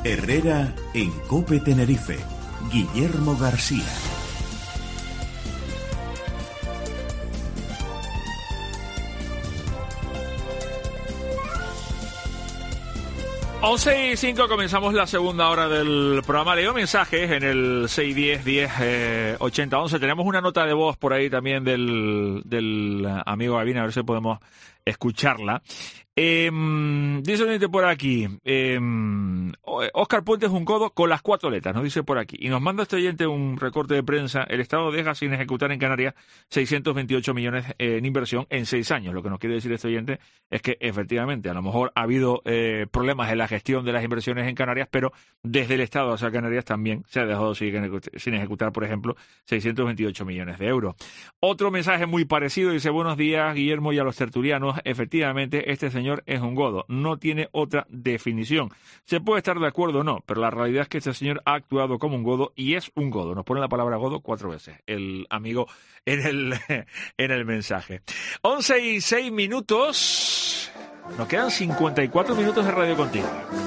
Herrera en COPE Tenerife. Guillermo García. Once y 5 comenzamos la segunda hora del programa. Leo mensajes en el 610-10-80-11. Tenemos una nota de voz por ahí también del amigo Gavina, a ver si podemos escucharla. Dice por aquí, Óscar Puente es un codo con las 4 letras, nos dice por aquí. Y nos manda este oyente un recorte de prensa. El Estado deja sin ejecutar en Canarias 628 millones en inversión en 6 años. Lo que nos quiere decir este oyente es que efectivamente a lo mejor ha habido problemas en la gestión de las inversiones en Canarias, pero desde el Estado hacia Canarias también se ha dejado sin ejecutar, por ejemplo, 628 millones de euros. Otro mensaje muy parecido dice: buenos días, Guillermo, y a los tertulianos. Efectivamente, este señor es un godo, no tiene otra definición. Se puede estar de acuerdo o no, pero la realidad es que este señor ha actuado como un godo y es un godo. Nos pone la palabra godo 4 veces el amigo en el mensaje. 11 y 6 minutos. Nos quedan 54 minutos de radio contigo.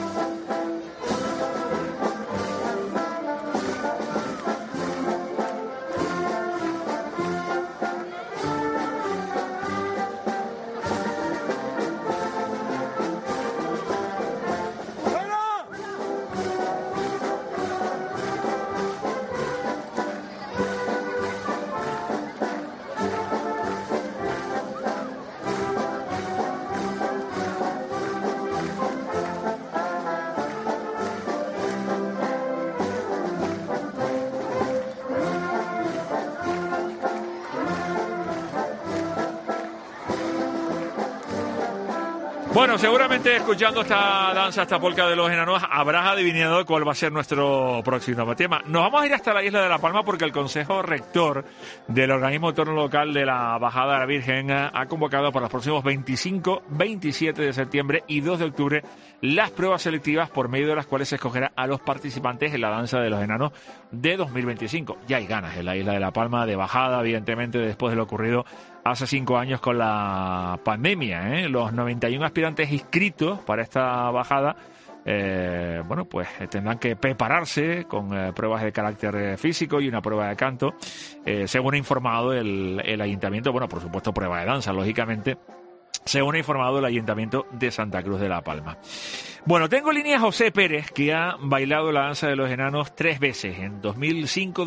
Bueno, seguramente escuchando esta danza, esta polca de los enanos, habrás adivinado cuál va a ser nuestro próximo tema. Nos vamos a ir hasta la isla de La Palma porque el Consejo Rector del Organismo Autónomo Local de la Bajada de la Virgen ha convocado para los próximos 25, 27 de septiembre y 2 de octubre las pruebas selectivas por medio de las cuales se escogerá a los participantes en la danza de los enanos de 2025. Ya hay ganas en la isla de La Palma de bajada, evidentemente, después de lo ocurrido hace 5 años con la pandemia, ¿eh? Los 91 aspirantes inscritos para esta bajada, pues tendrán que prepararse con pruebas de carácter físico y una prueba de canto, según ha informado el ayuntamiento. Bueno, por supuesto, prueba de danza, lógicamente, según ha informado el Ayuntamiento de Santa Cruz de La Palma. Bueno, tengo en línea a José Pérez, que ha bailado la danza de los enanos 3 veces, en 2005,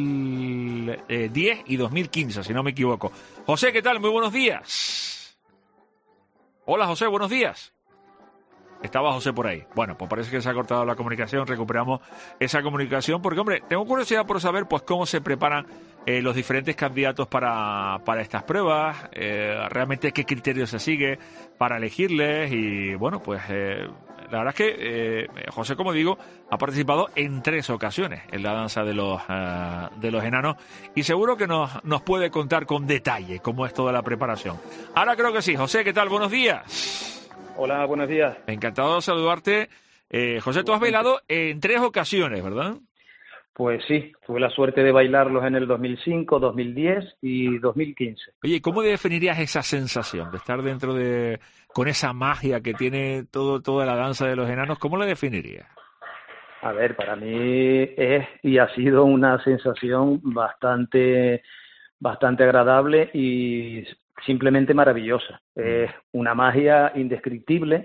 2010 y 2015, si no me equivoco. José, ¿qué tal? Muy buenos días. Hola, José, buenos días. Estaba José por ahí. Bueno, pues parece que se ha cortado la comunicación. Recuperamos esa comunicación porque, hombre, tengo curiosidad por saber pues cómo se preparan los diferentes candidatos para estas pruebas, realmente qué criterios se sigue para elegirles y, bueno, pues la verdad es que José, como digo, ha participado en 3 ocasiones en la danza de los enanos y seguro que nos puede contar con detalle cómo es toda la preparación. Ahora creo que sí. José, ¿qué tal? Buenos días. Hola, buenos días. Encantado de saludarte. José, tú has bailado en 3 ocasiones, ¿verdad? Pues sí, tuve la suerte de bailarlos en el 2005, 2010 y 2015. Oye, ¿cómo definirías esa sensación de estar dentro con esa magia que tiene toda la danza de los enanos? ¿Cómo la definirías? A ver, para mí es y ha sido una sensación bastante agradable y simplemente maravillosa. Es una magia indescriptible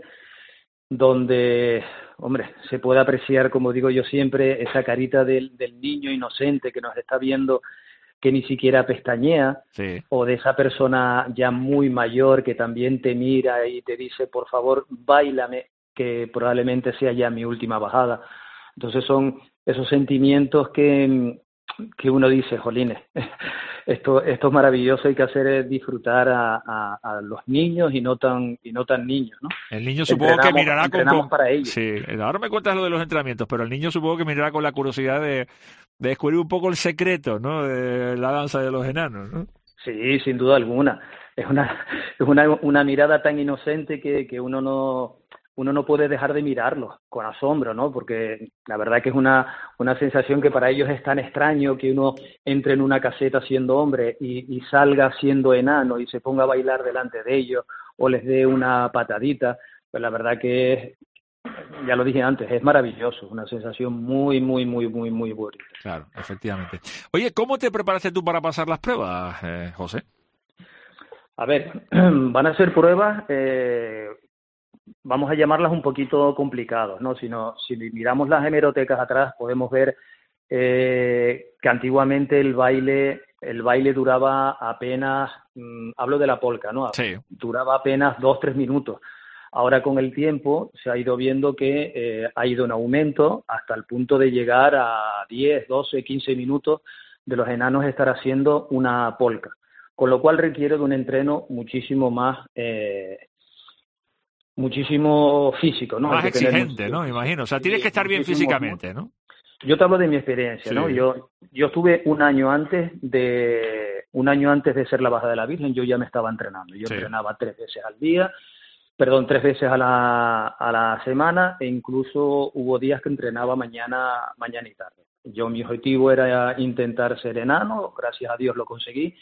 donde, hombre, se puede apreciar, como digo yo siempre, esa carita del niño inocente que nos está viendo, que ni siquiera pestañea, sí, o de esa persona ya muy mayor que también te mira y te dice, por favor, báilame, que probablemente sea ya mi última bajada. Entonces son esos sentimientos que uno dice, jolines, esto es maravilloso, hay que hacer es disfrutar a los niños y no tan niños, ¿no? El niño supongo que mirará para ellos. Sí, ahora me cuentas lo de los entrenamientos, pero el niño supongo que mirará con la curiosidad de descubrir un poco el secreto, ¿no?, de la danza de los enanos, ¿no? Sí, sin duda alguna. Es una mirada tan inocente que uno no puede dejar de mirarlos con asombro, ¿no? Porque la verdad que es una sensación que para ellos es tan extraño que uno entre en una caseta siendo hombre y salga siendo enano y se ponga a bailar delante de ellos o les dé una patadita. Pues la verdad que ya lo dije antes, es maravilloso, una sensación muy, muy, muy, muy, muy bonita. Claro, efectivamente. Oye, ¿cómo te preparaste tú para pasar las pruebas, José? A ver, van a ser pruebas, vamos a llamarlas un poquito complicadas, ¿no? Si miramos las hemerotecas atrás, podemos ver que antiguamente el baile duraba apenas, hablo de la polka, ¿no? Sí. Duraba apenas 2-3 minutos. Ahora con el tiempo se ha ido viendo que ha ido en aumento hasta el punto de llegar a 10, 12, 15 minutos de los enanos estar haciendo una polka, con lo cual requiere de un entreno muchísimo muchísimo físico, ¿no? Más hay que tener exigente, ¿no? Me imagino. O sea, tienes que estar bien físicamente, ¿no? Yo te hablo de mi experiencia, Sí. ¿no? Yo estuve un año antes de ser la Baja de la Virgen, yo ya me estaba entrenando. Yo Sí. entrenaba 3 veces al día, 3 veces a la semana, e incluso hubo días que entrenaba mañana y tarde. Mi objetivo era intentar ser enano, gracias a Dios lo conseguí,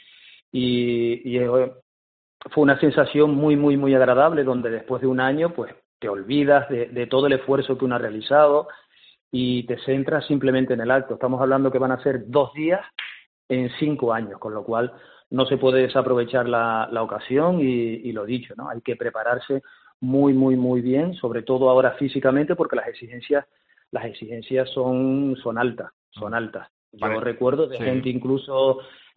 y fue una sensación muy, muy, muy agradable, donde después de un año, pues, te olvidas de todo el esfuerzo que uno ha realizado y te centras simplemente en el acto. Estamos hablando que van a ser 2 días en 5 años, con lo cual no se puede desaprovechar la ocasión y lo dicho, ¿no? Hay que prepararse muy, muy, muy bien, sobre todo ahora físicamente, porque las exigencias son altas, son altas. Vale. Yo recuerdo de Sí. gente incluso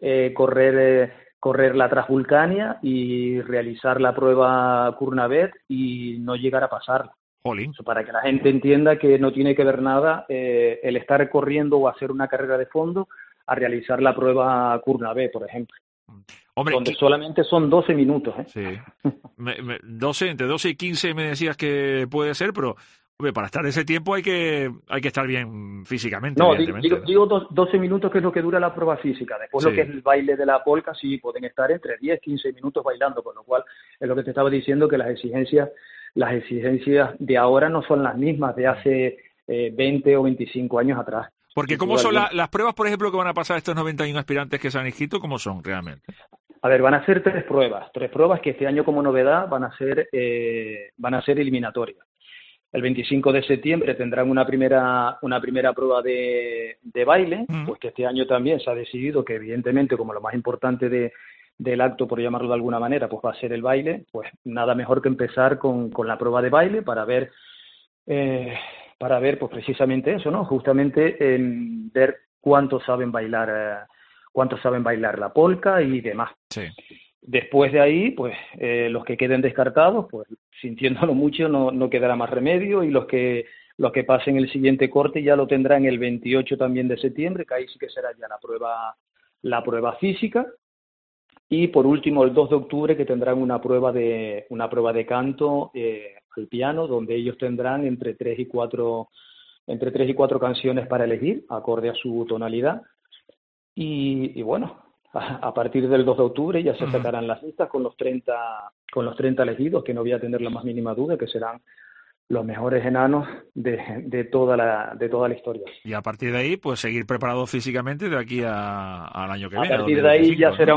correr la Transvulcania y realizar la prueba Kurnavet y no llegar a pasarla. Jolín. Eso para que la gente entienda que no tiene que ver nada el estar corriendo o hacer una carrera de fondo a realizar la prueba Kurnavet, por ejemplo. Hombre, donde solamente son 12 minutos. Sí. 12, entre 12 y 15 me decías que puede ser, pero hombre, para estar ese tiempo hay que estar bien físicamente, No, evidentemente. digo 12 minutos, que es lo que dura la prueba física. Después Sí. lo que es el baile de la polka, sí pueden estar entre 10 y 15 minutos bailando, con lo cual es lo que te estaba diciendo, que las exigencias de ahora no son las mismas de hace 20 o 25 años atrás. Porque Sin ¿cómo duda son alguna. las pruebas, por ejemplo, que van a pasar estos 91 aspirantes que se han inscrito? ¿Cómo son realmente? A ver, van a ser 3 pruebas que este año, como novedad, van a ser eliminatorias. El 25 de septiembre tendrán una primera prueba de baile, pues que este año también se ha decidido que, evidentemente, como lo más importante del acto, por llamarlo de alguna manera, pues va a ser el baile. Pues nada mejor que empezar con la prueba de baile para ver pues precisamente eso, ¿no? Justamente ver cuántos saben bailar la polka y demás. Sí. Después de ahí, pues los que queden descartados, pues sintiéndolo mucho no quedará más remedio, y los que pasen el siguiente corte ya lo tendrán el 28 también de septiembre, que ahí sí que será ya la prueba física. Y por último, el 2 de octubre, que tendrán una prueba de canto al piano, donde ellos tendrán entre 3 y 4 canciones para elegir, acorde a su tonalidad. Y bueno, a partir del 2 de octubre ya se sacarán las listas con los 30 elegidos, que no voy a tener la más mínima duda que serán los mejores enanos de toda la historia. Y a partir de ahí, pues seguir preparados físicamente de aquí al año que viene. A partir de ahí ya 2025, será ¿no?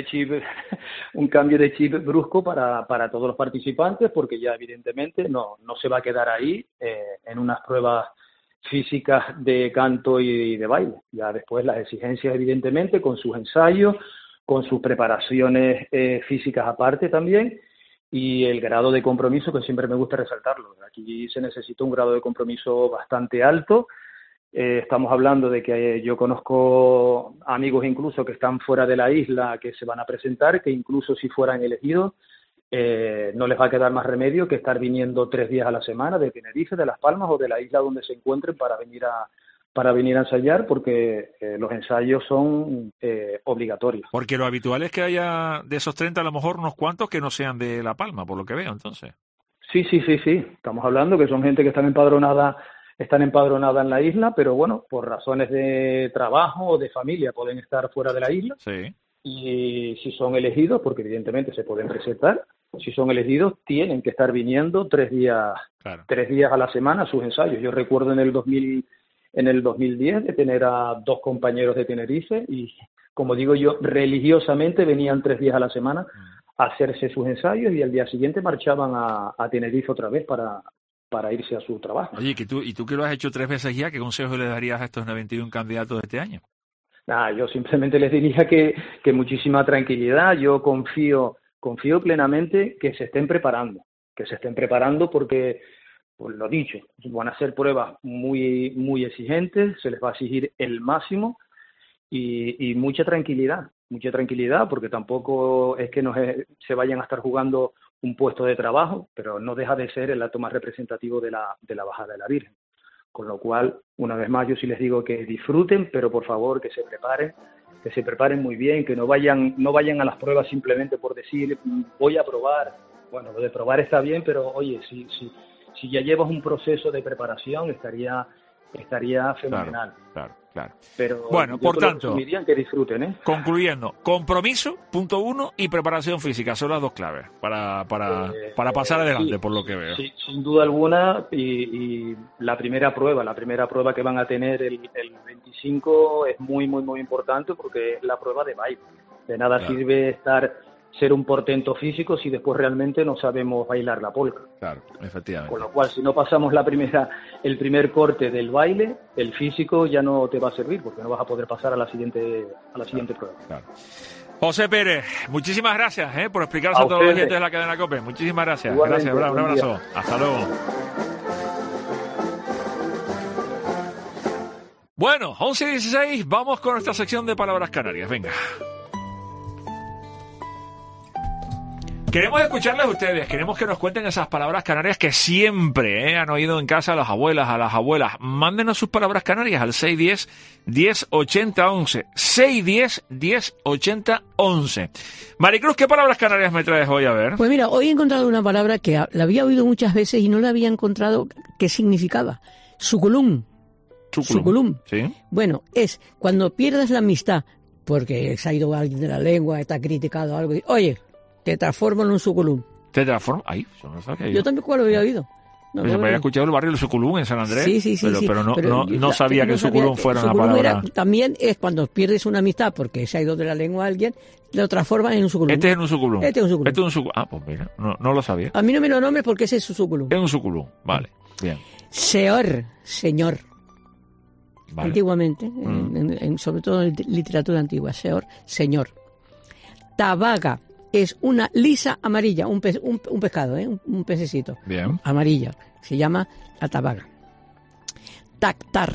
un cambio de chip brusco para todos los participantes, porque ya evidentemente no se va a quedar ahí en unas pruebas físicas de canto y de baile. Ya después las exigencias, evidentemente, con sus ensayos, con sus preparaciones físicas aparte también, y el grado de compromiso, que siempre me gusta resaltarlo. Aquí se necesita un grado de compromiso bastante alto. Estamos hablando de que yo conozco amigos incluso que están fuera de la isla, que se van a presentar, que incluso si fueran elegidos, no les va a quedar más remedio que estar viniendo 3 días a la semana de Tenerife, de Las Palmas o de la isla donde se encuentren para venir a ensayar, porque los ensayos son obligatorios. Porque lo habitual es que haya de esos 30 a lo mejor unos cuantos que no sean de La Palma, por lo que veo, entonces. Sí. Estamos hablando que son gente que están empadronada en la isla, pero bueno, por razones de trabajo o de familia pueden estar fuera de la isla. Sí. Y si son elegidos, porque evidentemente se pueden presentar, si son elegidos tienen que estar viniendo 3 días, Claro. 3 días a la semana a sus ensayos. Yo recuerdo en el 2010 de tener a 2 compañeros de Tenerife y, como digo yo, religiosamente venían 3 días a la semana a hacerse sus ensayos y al día siguiente marchaban a Tenerife otra vez para para irse a su trabajo. Oye, ¿y tú que lo has hecho 3 veces ya, qué consejo le darías a estos 91 candidatos de este año? Nada, yo simplemente les diría que muchísima tranquilidad. Yo confío plenamente que se estén preparando porque, pues lo dicho, van a ser pruebas muy, muy exigentes, se les va a exigir el máximo y mucha tranquilidad, porque tampoco es que se vayan a estar jugando un puesto de trabajo, pero no deja de ser el acto más representativo de la bajada de la Virgen. Con lo cual, una vez más, yo sí les digo que disfruten, pero por favor que se preparen muy bien, que no vayan a las pruebas simplemente por decir voy a probar. Bueno, lo de probar está bien, pero oye, si ya llevas un proceso de preparación, estaría fenomenal. Claro. Pero bueno, por tanto, que disfruten, concluyendo, compromiso, punto 1, y preparación física, son las 2 claves para pasar adelante, sí, por lo que veo. Sí, sin duda alguna, y la primera prueba que van a tener el 25 es muy, muy, muy importante porque es la prueba de baile. De nada sirve ser un portento físico si después realmente no sabemos bailar la polka. Claro, efectivamente. Con lo cual, si no pasamos el primer corte del baile, el físico ya no te va a servir porque no vas a poder pasar a la siguiente prueba. Claro. José Pérez, muchísimas gracias por explicarse a todos los oyentes de la cadena COPE. Muchísimas gracias. Igualmente, gracias, un abrazo. Hasta luego. Bueno, 11:16, vamos con nuestra sección de palabras canarias. Venga. Queremos escucharles a ustedes, queremos que nos cuenten esas palabras canarias que siempre han oído en casa a las abuelas. Mándenos sus palabras canarias al 610-1080-11. 610-1080-11. Maricruz, ¿qué palabras canarias me traes hoy? A ver. Pues mira, hoy he encontrado una palabra que la había oído muchas veces y no la había encontrado qué significaba. Suculum. Suculum. Sí. Bueno, es cuando pierdes la amistad porque se ha ido alguien de la lengua, está criticado algo. Oye, te transformo en un suculum. ¿Te transformo? Ay, eso no sabía yo también lo había oído. No, me había escuchado el barrio del Suculum en San Andrés. Sí. Pero no sabía que el Suculum fuera una palabra. También es cuando pierdes una amistad porque se ha ido de la lengua a alguien, lo transforman en un Suculum. Este es un Suculum. Este es un Suculum. Ah, pues mira, no lo sabía. A mí no me lo nombres porque ese es su Suculum. Es un Suculum, vale, bien. Seor, señor. Vale. Antiguamente, sobre todo en literatura antigua, seor, señor. Tabaga. Es una lisa amarilla, un pescado, un pececito. Bien. Amarilla. Se llama la tabaga. Tactar.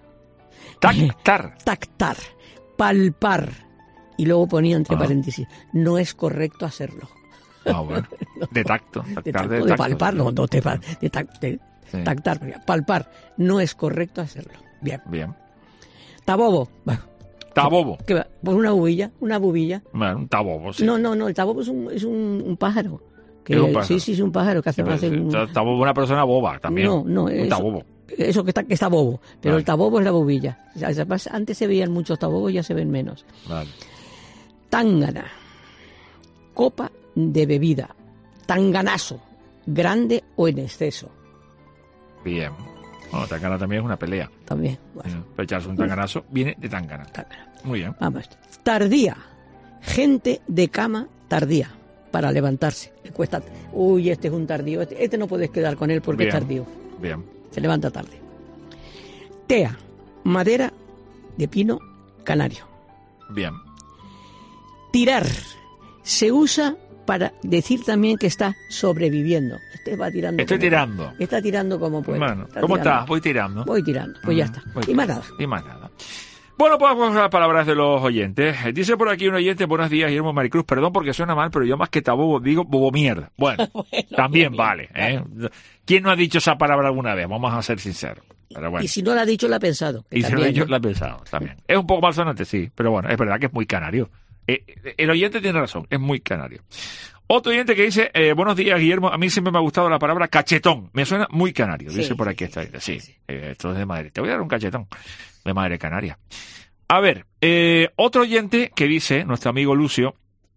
Tactar. Palpar. Y luego ponía entre paréntesis, no es correcto hacerlo. Ah, bueno. De tacto. De palpar, no, de tactar. Palpar. No es correcto hacerlo. Bien. Tabobo. Bueno. Tabobo. Pues una bubilla. Bueno, un tabobo, sí. No, el tabobo es un pájaro. ¿Es un pájaro? Sí, es un pájaro que hace... Tabobo es una persona boba también. No, un tabobo. Eso que está bobo, pero el tabobo es la bubilla. Antes se veían muchos tabobos, ya se ven menos. Vale. Tángana. Copa de bebida. Tanganazo. Grande o en exceso. Bien. Bueno, tangana también es una pelea. También. Bueno. Pero echarse un tanganazo viene de tangana. Muy bien. Vamos. Tardía. Gente de cama tardía. Para levantarse. Le cuesta. Uy, este es un tardío. Este no puedes quedar con él porque es tardío. Bien. Se levanta tarde. Tea. Madera de pino canario. Bien. Tirar. Se usa para decir también que está sobreviviendo. Estoy tirando. Está tirando como puede. Bueno, ¿cómo estás? Voy tirando. Pues ya está. Y más nada. Bueno, pues vamos a las palabras de los oyentes. Dice por aquí un oyente, buenos días, Guillermo Maricruz. Perdón porque suena mal, pero yo más que tabobo digo bobo mierda. Bueno, también vale. ¿Quién no ha dicho esa palabra alguna vez? Vamos a ser sinceros. Pero bueno. Y si no la ha dicho, la ha pensado. Y si no la ha dicho, la ha pensado también. Es un poco malsonante, sí, pero bueno, es verdad que es muy canario. El oyente tiene razón, es muy canario. Otro oyente que dice, buenos días, Guillermo, a mí siempre me ha gustado la palabra cachetón. Me suena muy canario, dice por aquí esta gente. Sí, esto es de Madrid. Te voy a dar un cachetón de Madre Canaria. A ver, otro oyente que dice, nuestro amigo Lucio,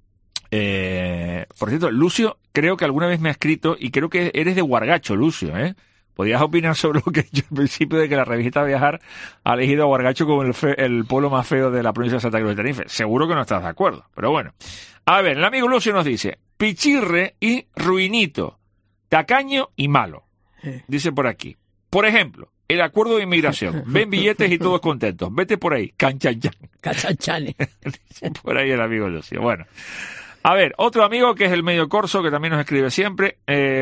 por cierto, Lucio creo que alguna vez me ha escrito y creo que eres de Huargacho, Lucio, ¿Podrías opinar sobre lo que he dicho al principio de que la revista Viajar ha elegido a Huargacho como el pueblo más feo de la provincia de Santa Cruz de Tenerife? Seguro que no estás de acuerdo, pero bueno. A ver, el amigo Lucio nos dice, pichirre y ruinito, tacaño y malo. Dice por aquí. Por ejemplo, el acuerdo de inmigración. Ven billetes y todos contentos. Vete por ahí. Canchanchan. Cachanchanes. Dice por ahí el amigo Lucio. Bueno. A ver, otro amigo que es el Medio Corso, que también nos escribe siempre.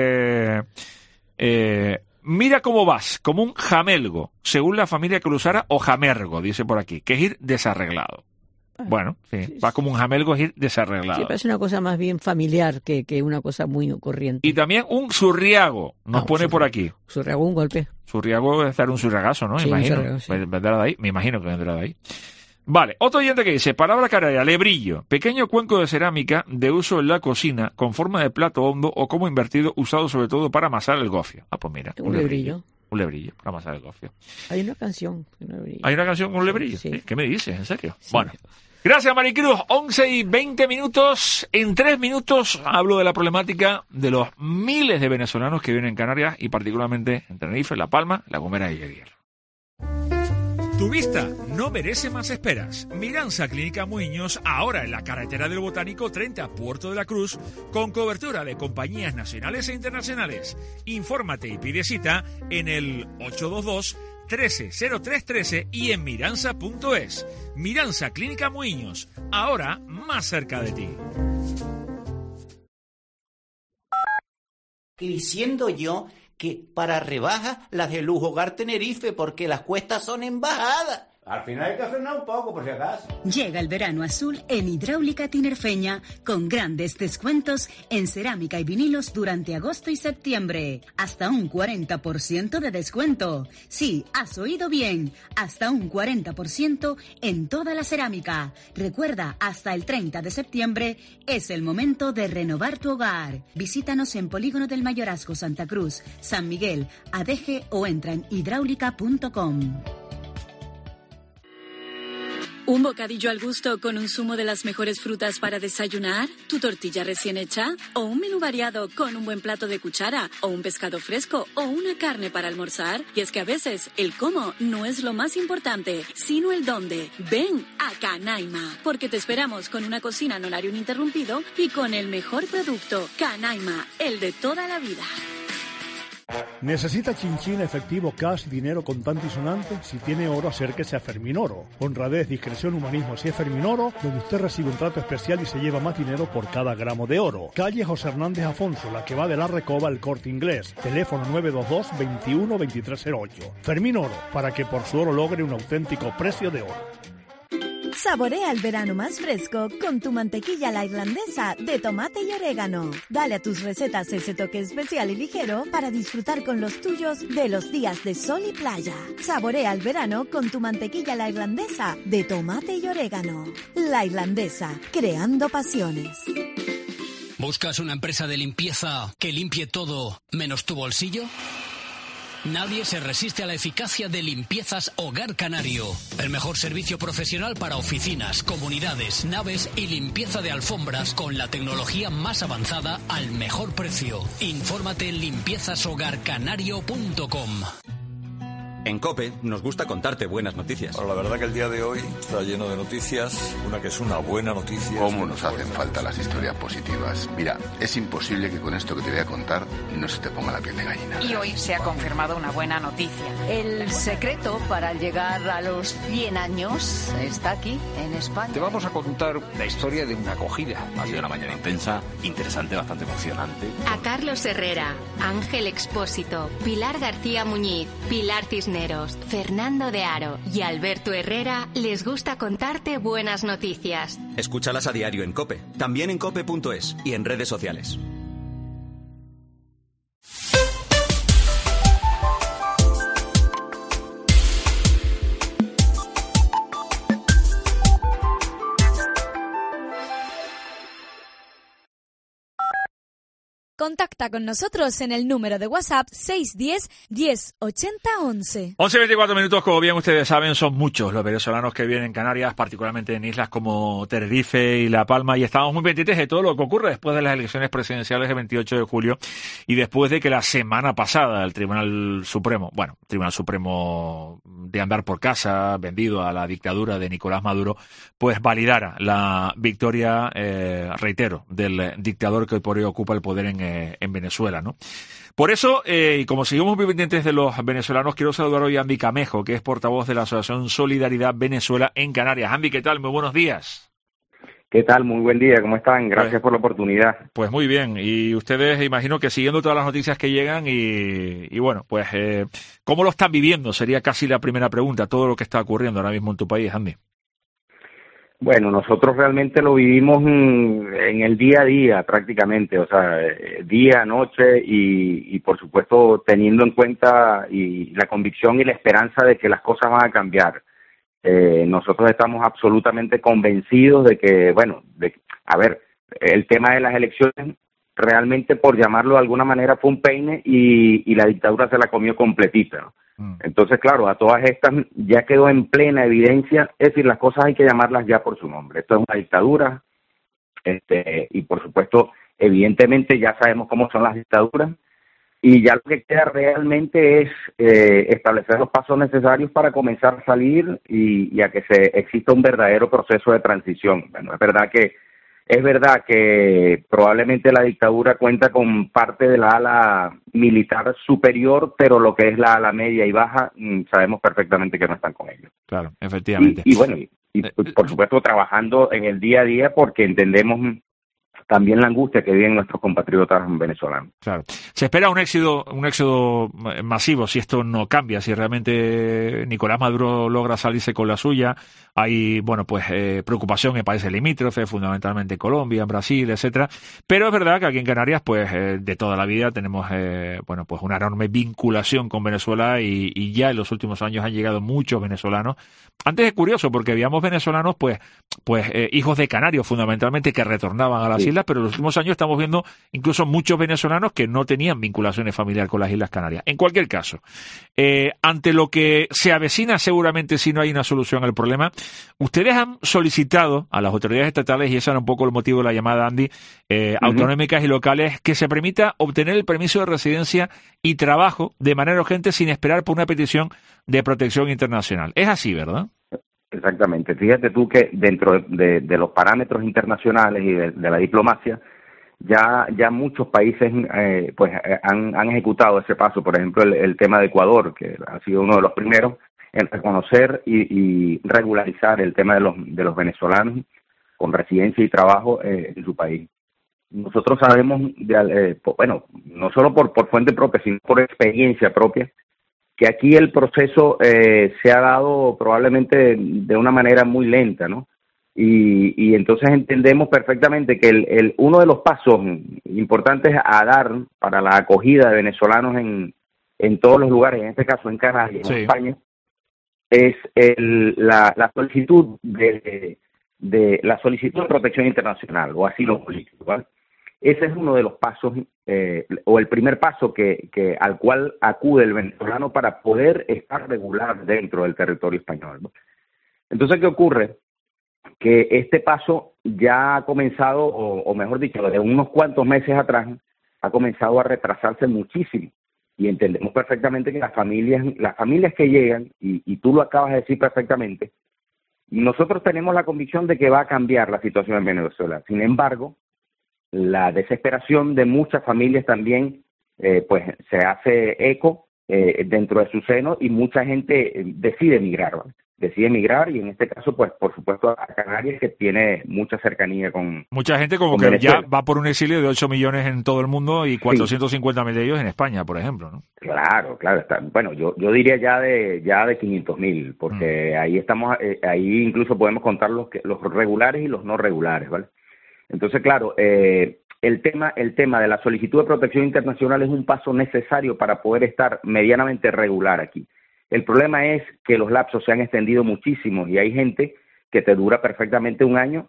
Mira cómo vas, como un jamelgo, según la familia que lo usara, o jamergo, dice por aquí, que es ir desarreglado. Bueno, sí, va como un jamelgo, es ir desarreglado. Sí, pero es una cosa más bien familiar que una cosa muy corriente. Y también un zurriago, nos pone por aquí. Zurriago, un golpe. Zurriago es dar un zurriagazo, ¿no? Sí, Imagino. un zurriago, sí. ¿Vendrá de ahí? Me imagino que vendrá de ahí. Vale, otro oyente que dice, palabra canaria, lebrillo, pequeño cuenco de cerámica de uso en la cocina, con forma de plato hondo o como invertido, usado sobre todo para amasar el gofio. Ah, pues mira. Un lebrillo. Un lebrillo, para amasar el gofio. Hay una canción. Un lebrillo. ¿Hay una canción con un lebrillo? Sí. ¿Qué me dices? ¿En serio? Sí. Bueno. Gracias, Maricruz. 11:20. En 3 minutos hablo de la problemática de los miles de venezolanos que viven en Canarias y particularmente en Tenerife, La Palma, La Gomera y Eguer. Tu vista no merece más esperas. Miranza Clínica Muñoz, ahora en la carretera del Botánico 30 Puerto de la Cruz, con cobertura de compañías nacionales e internacionales. Infórmate y pide cita en el 822-130313 y en miranza.es. Miranza Clínica Muñoz, ahora más cerca de ti. Diciendo yo que para rebajas las de Lujo Hogar Tenerife, porque las cuestas son en bajada. Al final hay que frenar un poco, por si acaso. Llega el verano azul en Hidráulica Tinerfeña con grandes descuentos en cerámica y vinilos durante agosto y septiembre. Hasta un 40% de descuento. Sí, has oído bien. Hasta un 40% en toda la cerámica. Recuerda, hasta el 30 de septiembre es el momento de renovar tu hogar. Visítanos en Polígono del Mayorazgo, Santa Cruz, San Miguel, Adeje o entra en hidráulica.com. ¿Un bocadillo al gusto con un zumo de las mejores frutas para desayunar? ¿Tu tortilla recién hecha? ¿O un menú variado con un buen plato de cuchara? ¿O un pescado fresco? ¿O una carne para almorzar? Y es que a veces el cómo no es lo más importante, sino el dónde. Ven a Canaima, porque te esperamos con una cocina en horario ininterrumpido y con el mejor producto. Canaima, el de toda la vida. ¿Necesita chinchín, efectivo, cash, dinero contante y sonante? Si tiene oro, acérquese a Fermín Oro. Honradez, discreción, humanismo. Si es Fermín Oro, donde usted recibe un trato especial y se lleva más dinero por cada gramo de oro. Calle José Hernández Afonso, la que va de la Recoba al Corte Inglés. Teléfono 922 21 2308. Fermín Oro, para que por su oro logre un auténtico precio de oro. Saborea el verano más fresco con tu mantequilla a la irlandesa de tomate y orégano. Dale a tus recetas ese toque especial y ligero para disfrutar con los tuyos de los días de sol y playa. Saborea el verano con tu mantequilla a la irlandesa de tomate y orégano. La Irlandesa, creando pasiones. ¿Buscas una empresa de limpieza que limpie todo menos tu bolsillo? Nadie se resiste a la eficacia de Limpiezas Hogar Canario. El mejor servicio profesional para oficinas, comunidades, naves y limpieza de alfombras con la tecnología más avanzada al mejor precio. Infórmate en limpiezashogarcanario.com. En COPE nos gusta contarte buenas noticias. Bueno, la verdad que el día de hoy está lleno de noticias, una que es una buena noticia. ¿Cómo nos hacen falta las historias positivas? Mira, es imposible que con esto que te voy a contar no se te ponga la piel de gallina. Y hoy se ha confirmado una buena noticia. El secreto para llegar a los 100 años está aquí, en España. Te vamos a contar la historia de una acogida. Ha sido una mañana intensa, interesante, bastante emocionante. A Carlos Herrera, Ángel Expósito, Pilar García Muñiz, Pilar Cisneros, Fernando de Aro y Alberto Herrera les gusta contarte buenas noticias. Escúchalas a diario en COPE, también en cope.es y en redes sociales. Contacta con nosotros en el número de WhatsApp 610 10 80 11. 11:24, como bien ustedes saben, son muchos los venezolanos que viven en Canarias, particularmente en islas como Tenerife y La Palma, y estamos muy pendientes de todo lo que ocurre después de las elecciones presidenciales del 28 de julio y después de que la semana pasada el Tribunal Supremo de andar por casa, vendido a la dictadura de Nicolás Maduro, pues validara la victoria, reitero, del dictador que hoy por hoy ocupa el poder en en Venezuela, ¿no? Por eso, y como seguimos muy pendientes de los venezolanos, quiero saludar hoy a Andy Camejo, que es portavoz de la Asociación Solidaridad Venezuela en Canarias. Andy, ¿qué tal? Muy buenos días. ¿Qué tal? Muy buen día, ¿cómo están? Gracias por la oportunidad. Pues muy bien, y ustedes imagino que siguiendo todas las noticias que llegan y bueno, pues ¿cómo lo están viviendo? Sería casi la primera pregunta, todo lo que está ocurriendo ahora mismo en tu país, Andy. Bueno, nosotros realmente lo vivimos en el día a día prácticamente, o sea, día, noche y por supuesto teniendo en cuenta y la convicción y la esperanza de que las cosas van a cambiar. Nosotros estamos absolutamente convencidos de que, bueno, el tema de las elecciones realmente, por llamarlo de alguna manera, fue un peine y la dictadura se la comió completita, ¿no? Entonces, claro, a todas estas ya quedó en plena evidencia, es decir, las cosas hay que llamarlas ya por su nombre. Esto es una dictadura, y por supuesto, evidentemente ya sabemos cómo son las dictaduras, y ya lo que queda realmente es establecer los pasos necesarios para comenzar a salir y a que exista un verdadero proceso de transición. Bueno, es verdad que probablemente la dictadura cuenta con parte de la ala militar superior, pero lo que es la ala media y baja, sabemos perfectamente que no están con ellos. Claro, efectivamente. Y bueno, por supuesto trabajando en el día a día porque entendemos también la angustia que viven nuestros compatriotas venezolanos. Claro. Se espera un éxodo masivo si esto no cambia, si realmente Nicolás Maduro logra salirse con la suya. Hay, bueno, pues preocupación en países limítrofes, fundamentalmente Colombia, Brasil, etcétera. Pero es verdad que aquí en Canarias, pues de toda la vida tenemos, bueno, pues una enorme vinculación con Venezuela y ya en los últimos años han llegado muchos venezolanos. Antes es curioso porque habíamos venezolanos, pues hijos de canarios fundamentalmente que retornaban a las islas, pero en los últimos años estamos viendo incluso muchos venezolanos que no tenían vinculaciones familiares con las Islas Canarias. En cualquier caso, ante lo que se avecina seguramente si no hay una solución al problema, ustedes han solicitado a las autoridades estatales, y ese era un poco el motivo de la llamada, Andy, autonómicas y locales, que se permita obtener el permiso de residencia y trabajo de manera urgente sin esperar por una petición de protección internacional. Es así, ¿verdad? Exactamente. Fíjate tú que dentro de los parámetros internacionales y de la diplomacia, ya muchos países han ejecutado ese paso. Por ejemplo, el tema de Ecuador, que ha sido uno de los primeros en reconocer y regularizar el tema de los venezolanos con residencia y trabajo en su país. Nosotros sabemos, no solo por fuente propia, sino por experiencia propia, que aquí el proceso se ha dado probablemente de una manera muy lenta, ¿no? Y entonces entendemos perfectamente que uno de los pasos importantes a dar para la acogida de venezolanos en todos los lugares, en este caso en Canarias, en España, es la solicitud de protección internacional o asilo político, ¿vale? Ese es uno de los pasos, o el primer paso al cual acude el venezolano para poder estar regular dentro del territorio español, ¿no? Entonces, ¿qué ocurre? Que este paso ya ha comenzado, o mejor dicho, desde unos cuantos meses atrás, ha comenzado a retrasarse muchísimo. Y entendemos perfectamente que las familias que llegan, y tú lo acabas de decir perfectamente, nosotros tenemos la convicción de que va a cambiar la situación en Venezuela. Sin embargo, la desesperación de muchas familias también se hace eco dentro de su seno y mucha gente decide emigrar, ¿vale? Decide emigrar y en este caso, pues por supuesto a Canarias, que tiene mucha cercanía con mucha gente como que Venezuela. Ya va por un exilio de 8 millones en todo el mundo y 450.000 de ellos en España, por ejemplo, ¿no? Claro. Bueno, yo diría ya de 500.000, porque ahí estamos, ahí incluso podemos contar los regulares y los no regulares, ¿vale? Entonces, claro, el tema de la solicitud de protección internacional es un paso necesario para poder estar medianamente regular aquí. El problema es que los lapsos se han extendido muchísimo y hay gente que te dura perfectamente un año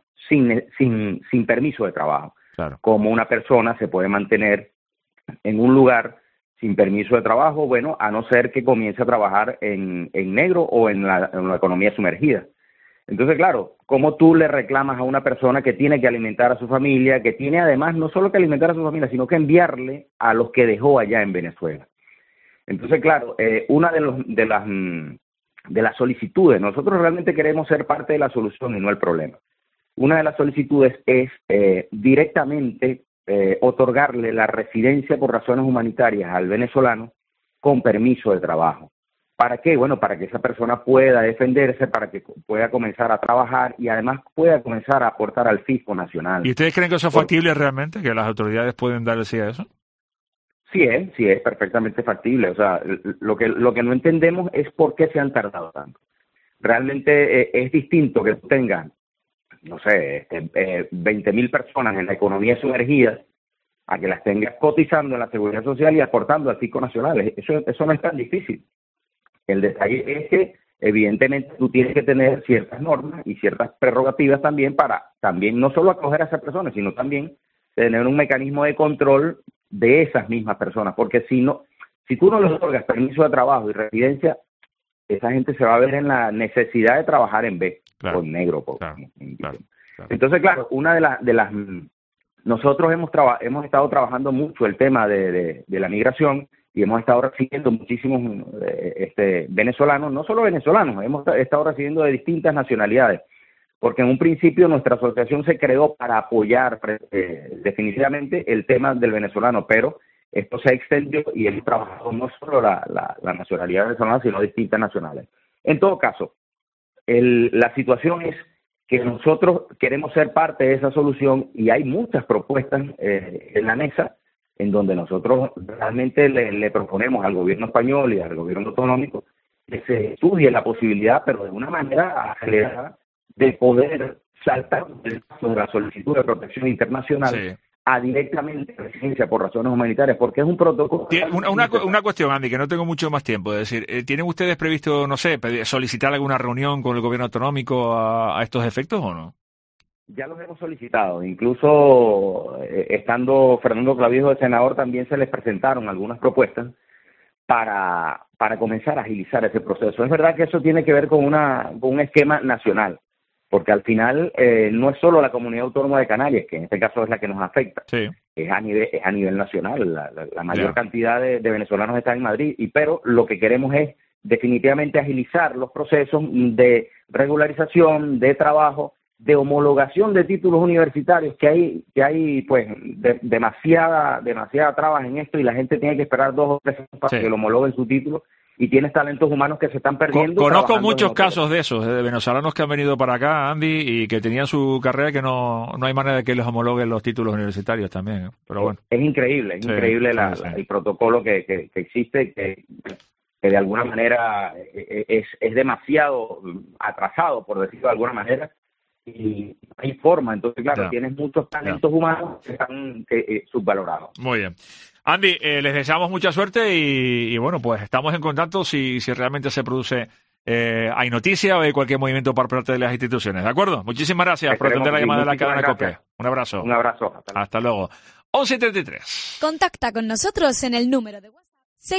sin permiso de trabajo. Claro. Como una persona se puede mantener en un lugar sin permiso de trabajo, bueno, a no ser que comience a trabajar en negro o en la economía sumergida. Entonces, claro, ¿cómo tú le reclamas a una persona que tiene que alimentar a su familia, que tiene además no solo que alimentar a su familia, sino que enviarle a los que dejó allá en Venezuela? Entonces, claro, una de las solicitudes, nosotros realmente queremos ser parte de la solución y no el problema. Una de las solicitudes es directamente otorgarle la residencia por razones humanitarias al venezolano con permiso de trabajo. ¿Para qué? Bueno, para que esa persona pueda defenderse, para que pueda comenzar a trabajar y además pueda comenzar a aportar al fisco nacional. ¿Y ustedes creen que eso es factible realmente? ¿Que las autoridades pueden darle sí a eso? Sí es perfectamente factible. O sea, lo que no entendemos es por qué se han tardado tanto. Realmente es distinto que tú tengas, no sé, 20.000 personas en la economía sumergida a que las tengas cotizando en la Seguridad Social y aportando al fisco nacional. Eso no es tan difícil. El detalle es que, evidentemente, tú tienes que tener ciertas normas y ciertas prerrogativas también para también no solo acoger a esas personas, sino también tener un mecanismo de control de esas mismas personas. Porque si tú no les otorgas permiso de trabajo y residencia, esa gente se va a ver en la necesidad de trabajar en B, claro, por negro. Claro. Entonces, claro, una de las nosotros hemos estado trabajando mucho el tema de la migración y hemos estado recibiendo muchísimos venezolanos, no solo venezolanos, hemos estado recibiendo de distintas nacionalidades, porque en un principio nuestra asociación se creó para apoyar definitivamente el tema del venezolano, pero esto se extendió y hemos trabajado no solo la nacionalidad venezolana, sino distintas nacionales. En todo caso, la situación es que nosotros queremos ser parte de esa solución y hay muchas propuestas en la mesa en donde nosotros realmente le proponemos al gobierno español y al gobierno autonómico que se estudie la posibilidad, pero de una manera acelerada, de poder saltar del paso de la solicitud de protección internacional a directamente residencia por razones humanitarias, porque es un protocolo. Una cuestión, Andy, que no tengo mucho más tiempo. Es decir, ¿tienen ustedes previsto, no sé, solicitar alguna reunión con el gobierno autonómico a estos efectos o no? Ya los hemos solicitado, incluso estando Fernando Clavijo de senador también se les presentaron algunas propuestas para comenzar a agilizar ese proceso. Es verdad que eso tiene que ver con un esquema nacional, porque al final no es solo la comunidad autónoma de Canarias, que en este caso es la que nos afecta, es a nivel nacional, la mayor cantidad de venezolanos están en Madrid, pero lo que queremos es definitivamente agilizar los procesos de regularización, de trabajo, de homologación de títulos universitarios, que hay pues demasiada trabas en esto y la gente tiene que esperar 2 o 3 años para que lo homologuen su título y tienes talentos humanos que se están perdiendo. Conozco muchos casos de esos, de venezolanos que han venido para acá, Andy, y que tenían su carrera que no hay manera de que les homologuen los títulos universitarios también, pero bueno. Es increíble el protocolo que existe, que de alguna manera es demasiado atrasado, por decirlo de alguna manera, y hay forma. Entonces, claro, tienes muchos talentos humanos que están subvalorados. Muy bien. Andy, les deseamos mucha suerte y bueno, pues estamos en contacto si realmente se produce hay noticia o hay cualquier movimiento por parte de las instituciones. ¿De acuerdo? Muchísimas gracias por atender la llamada de la cadena COPE. Un abrazo. Un abrazo. Hasta luego. 11:33. Contacta con nosotros en el número de WhatsApp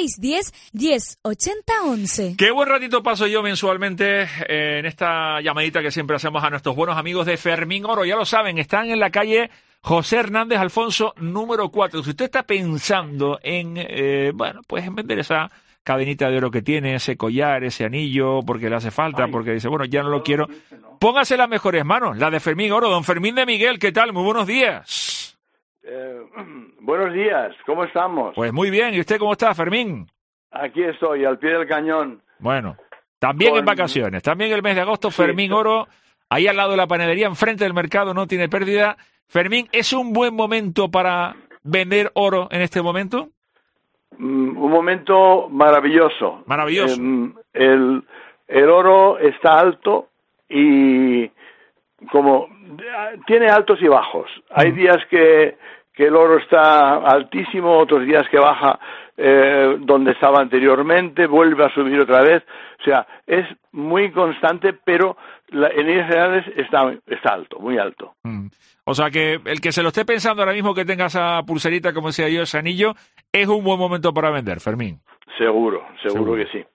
610-1080-11. Qué buen ratito paso yo mensualmente en esta llamadita que siempre hacemos a nuestros buenos amigos de Fermín Oro. Ya lo saben, están en la calle José Hernández Alfonso, número 4. Si usted está pensando en, pues en vender esa cadenita de oro que tiene, ese collar, ese anillo, porque le hace falta, porque dice, bueno, ya no lo quiero, póngase las mejores manos, la de Fermín Oro. Don Fermín de Miguel, ¿qué tal? Muy buenos días. Buenos días, ¿cómo estamos? Pues muy bien, ¿y usted cómo está, Fermín? Aquí estoy, al pie del cañón. Bueno, también en vacaciones, también el mes de agosto, Fermín Oro, ahí al lado de la panadería, enfrente del mercado, no tiene pérdida. Fermín, ¿es un buen momento para vender oro en este momento? Un momento maravilloso. Maravilloso. El oro está alto y como tiene altos y bajos. Hay días que el oro está altísimo, otros días que baja donde estaba anteriormente, vuelve a subir otra vez. O sea, es muy constante, pero en líneas generales está alto, muy alto. O sea que el que se lo esté pensando ahora mismo que tenga esa pulserita, como decía yo, ese anillo, es un buen momento para vender, Fermín. Seguro que sí.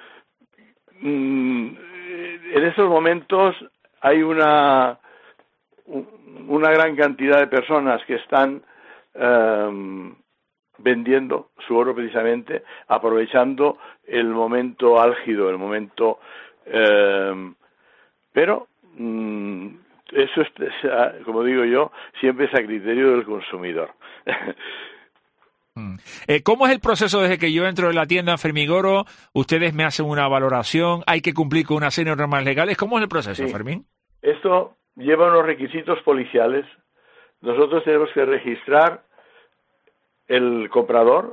En estos momentos hay una gran cantidad de personas que están vendiendo su oro precisamente, aprovechando el momento álgido, el momento... pero eso es, como digo yo, siempre es a criterio del consumidor. ¿Cómo es el proceso desde que yo entro en la tienda Fermigoro? Ustedes me hacen una valoración, hay que cumplir con una serie de normas legales. ¿Cómo es el proceso, Sí. Fermín? Esto lleva unos requisitos policiales. Nosotros tenemos que registrar el comprador,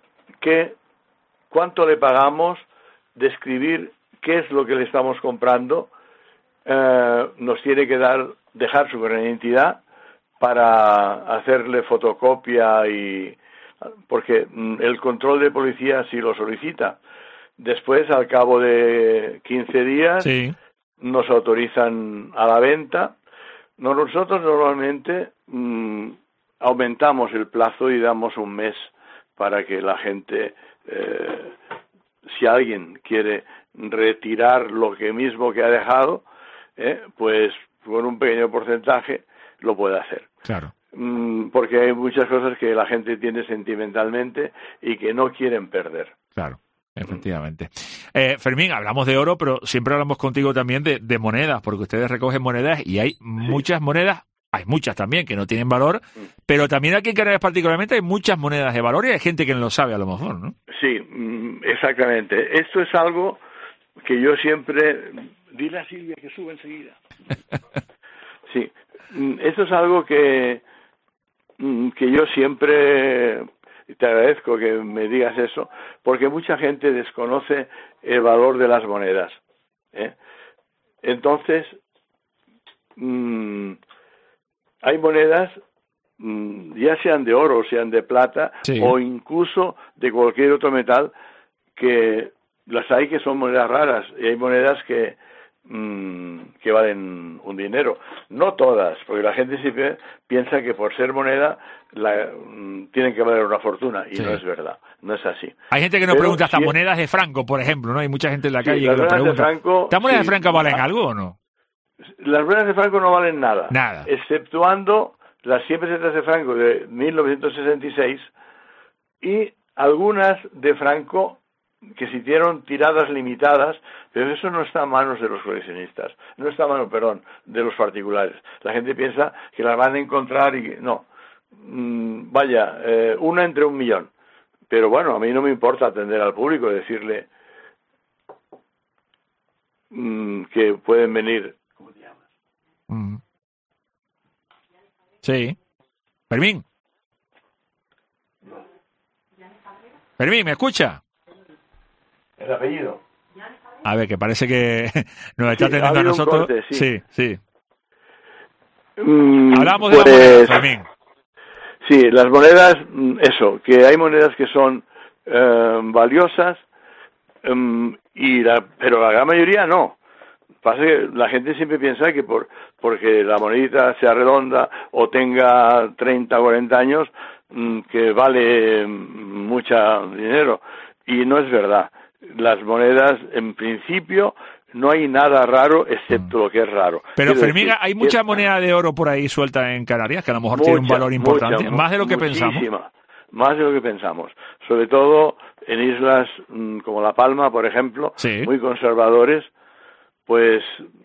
cuánto le pagamos, describir qué es lo que le estamos comprando, nos tiene que dejar su identidad para hacerle fotocopia porque el control de policía sí lo solicita. Después, al cabo de 15 días, sí, nos autorizan a la venta. Nosotros normalmente aumentamos el plazo y damos un mes para que la gente, si alguien quiere retirar lo que mismo que ha dejado, pues con un pequeño porcentaje lo puede hacer. Claro. Porque hay muchas cosas que la gente tiene sentimentalmente y que no quieren perder. Claro, efectivamente. Fermín, hablamos de oro, pero siempre hablamos contigo también de monedas, porque ustedes recogen monedas y hay muchas monedas, hay muchas también que no tienen valor, pero también aquí en Canarias particularmente hay muchas monedas de valor y hay gente que no lo sabe a lo mejor, ¿no? Sí, exactamente. Esto es algo que yo siempre... Dile a Silvia que suba enseguida. Sí, esto es algo que yo siempre te agradezco que me digas eso, porque mucha gente desconoce el valor de las monedas. Entonces, hay monedas, ya sean de oro, sean de plata, sí, o incluso de cualquier otro metal, que las hay que son monedas raras, y hay monedas que valen un dinero. No todas, porque la gente siempre piensa que por ser moneda tienen que valer una fortuna, y no es verdad, no es así. Hay gente que nos pregunta hasta monedas de franco, por ejemplo, ¿no? Hay mucha gente en la calle que nos pregunta. ¿Estas monedas de franco valen algo o no? Las monedas de franco no valen nada. Nada. Exceptuando las 100 pesetas de franco de 1966 y algunas de franco que se hicieron tiradas limitadas, pero eso no está a manos de los coleccionistas, no está a manos, de los particulares. La gente piensa que las van a encontrar y que no. Vaya, una entre 1 millón. Pero bueno, a mí no me importa atender al público, decirle que pueden venir. ¿Cómo te llamas? Sí. Fermín. Fermín, ¿me escucha? ¿El apellido? A ver, que parece que nos está atendiendo a nosotros. Corte, sí. Hablamos de pues, las monedas, Fermín. Sí, las monedas, eso, que hay monedas que son valiosas, pero la gran mayoría no. Pasa que la gente siempre piensa que porque la monedita sea redonda o tenga 30 o 40 años, que vale mucho dinero. Y no es verdad. Las monedas, en principio, no hay nada raro excepto lo que es raro. Pero Fermín, hay mucha moneda de oro por ahí suelta en Canarias que a lo mejor tiene un valor importante, más de lo que pensamos. Más de lo que pensamos. Sobre todo en islas como La Palma, por ejemplo, muy conservadores, pues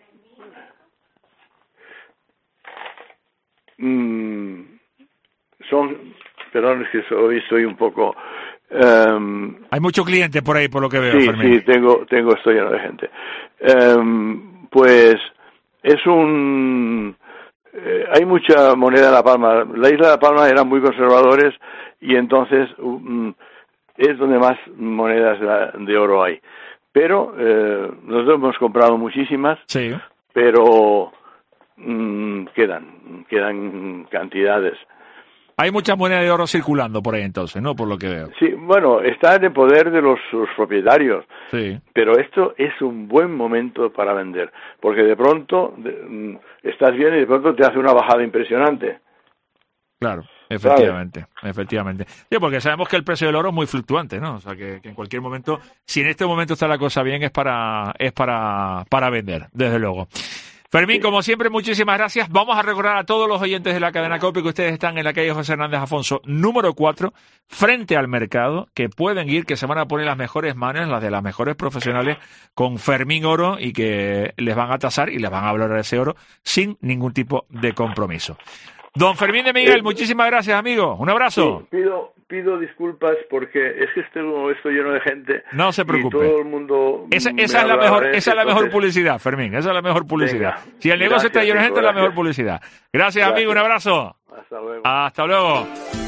perdón, es que hoy estoy un poco... hay mucho cliente por ahí, por lo que veo, sí, Fermín. Sí, estoy lleno de gente. Pues es hay mucha moneda en La Palma. La isla de La Palma eran muy conservadores y entonces es donde más monedas de oro hay. Pero nosotros hemos comprado muchísimas, pero quedan cantidades. Hay muchas monedas de oro circulando por ahí entonces, ¿no? Por lo que veo. Sí, bueno, está en el poder de sus propietarios. Sí. Pero esto es un buen momento para vender, porque de pronto estás bien y de pronto te hace una bajada impresionante. Claro, efectivamente. Sí, porque sabemos que el precio del oro es muy fluctuante, ¿no? O sea, que en cualquier momento, si en este momento está la cosa bien, es para vender, desde luego. Fermín, como siempre, muchísimas gracias. Vamos a recordar a todos los oyentes de la cadena COPE que ustedes están en la calle José Hernández Afonso, número 4, frente al mercado, que pueden ir, que se van a poner las mejores manos, las de las mejores profesionales, con Fermín Oro, y que les van a tasar y les van a hablar de ese oro sin ningún tipo de compromiso. Don Fermín de Miguel, muchísimas gracias, amigo. Un abrazo. Sí, pido disculpas porque es que estoy lleno de gente. No se preocupe. Y todo el mundo esa es la mejor publicidad, Fermín. Esa es la mejor publicidad. Venga, si el negocio está lleno de gente, es la mejor publicidad. Gracias, amigo. Un abrazo. Hasta luego. Hasta luego.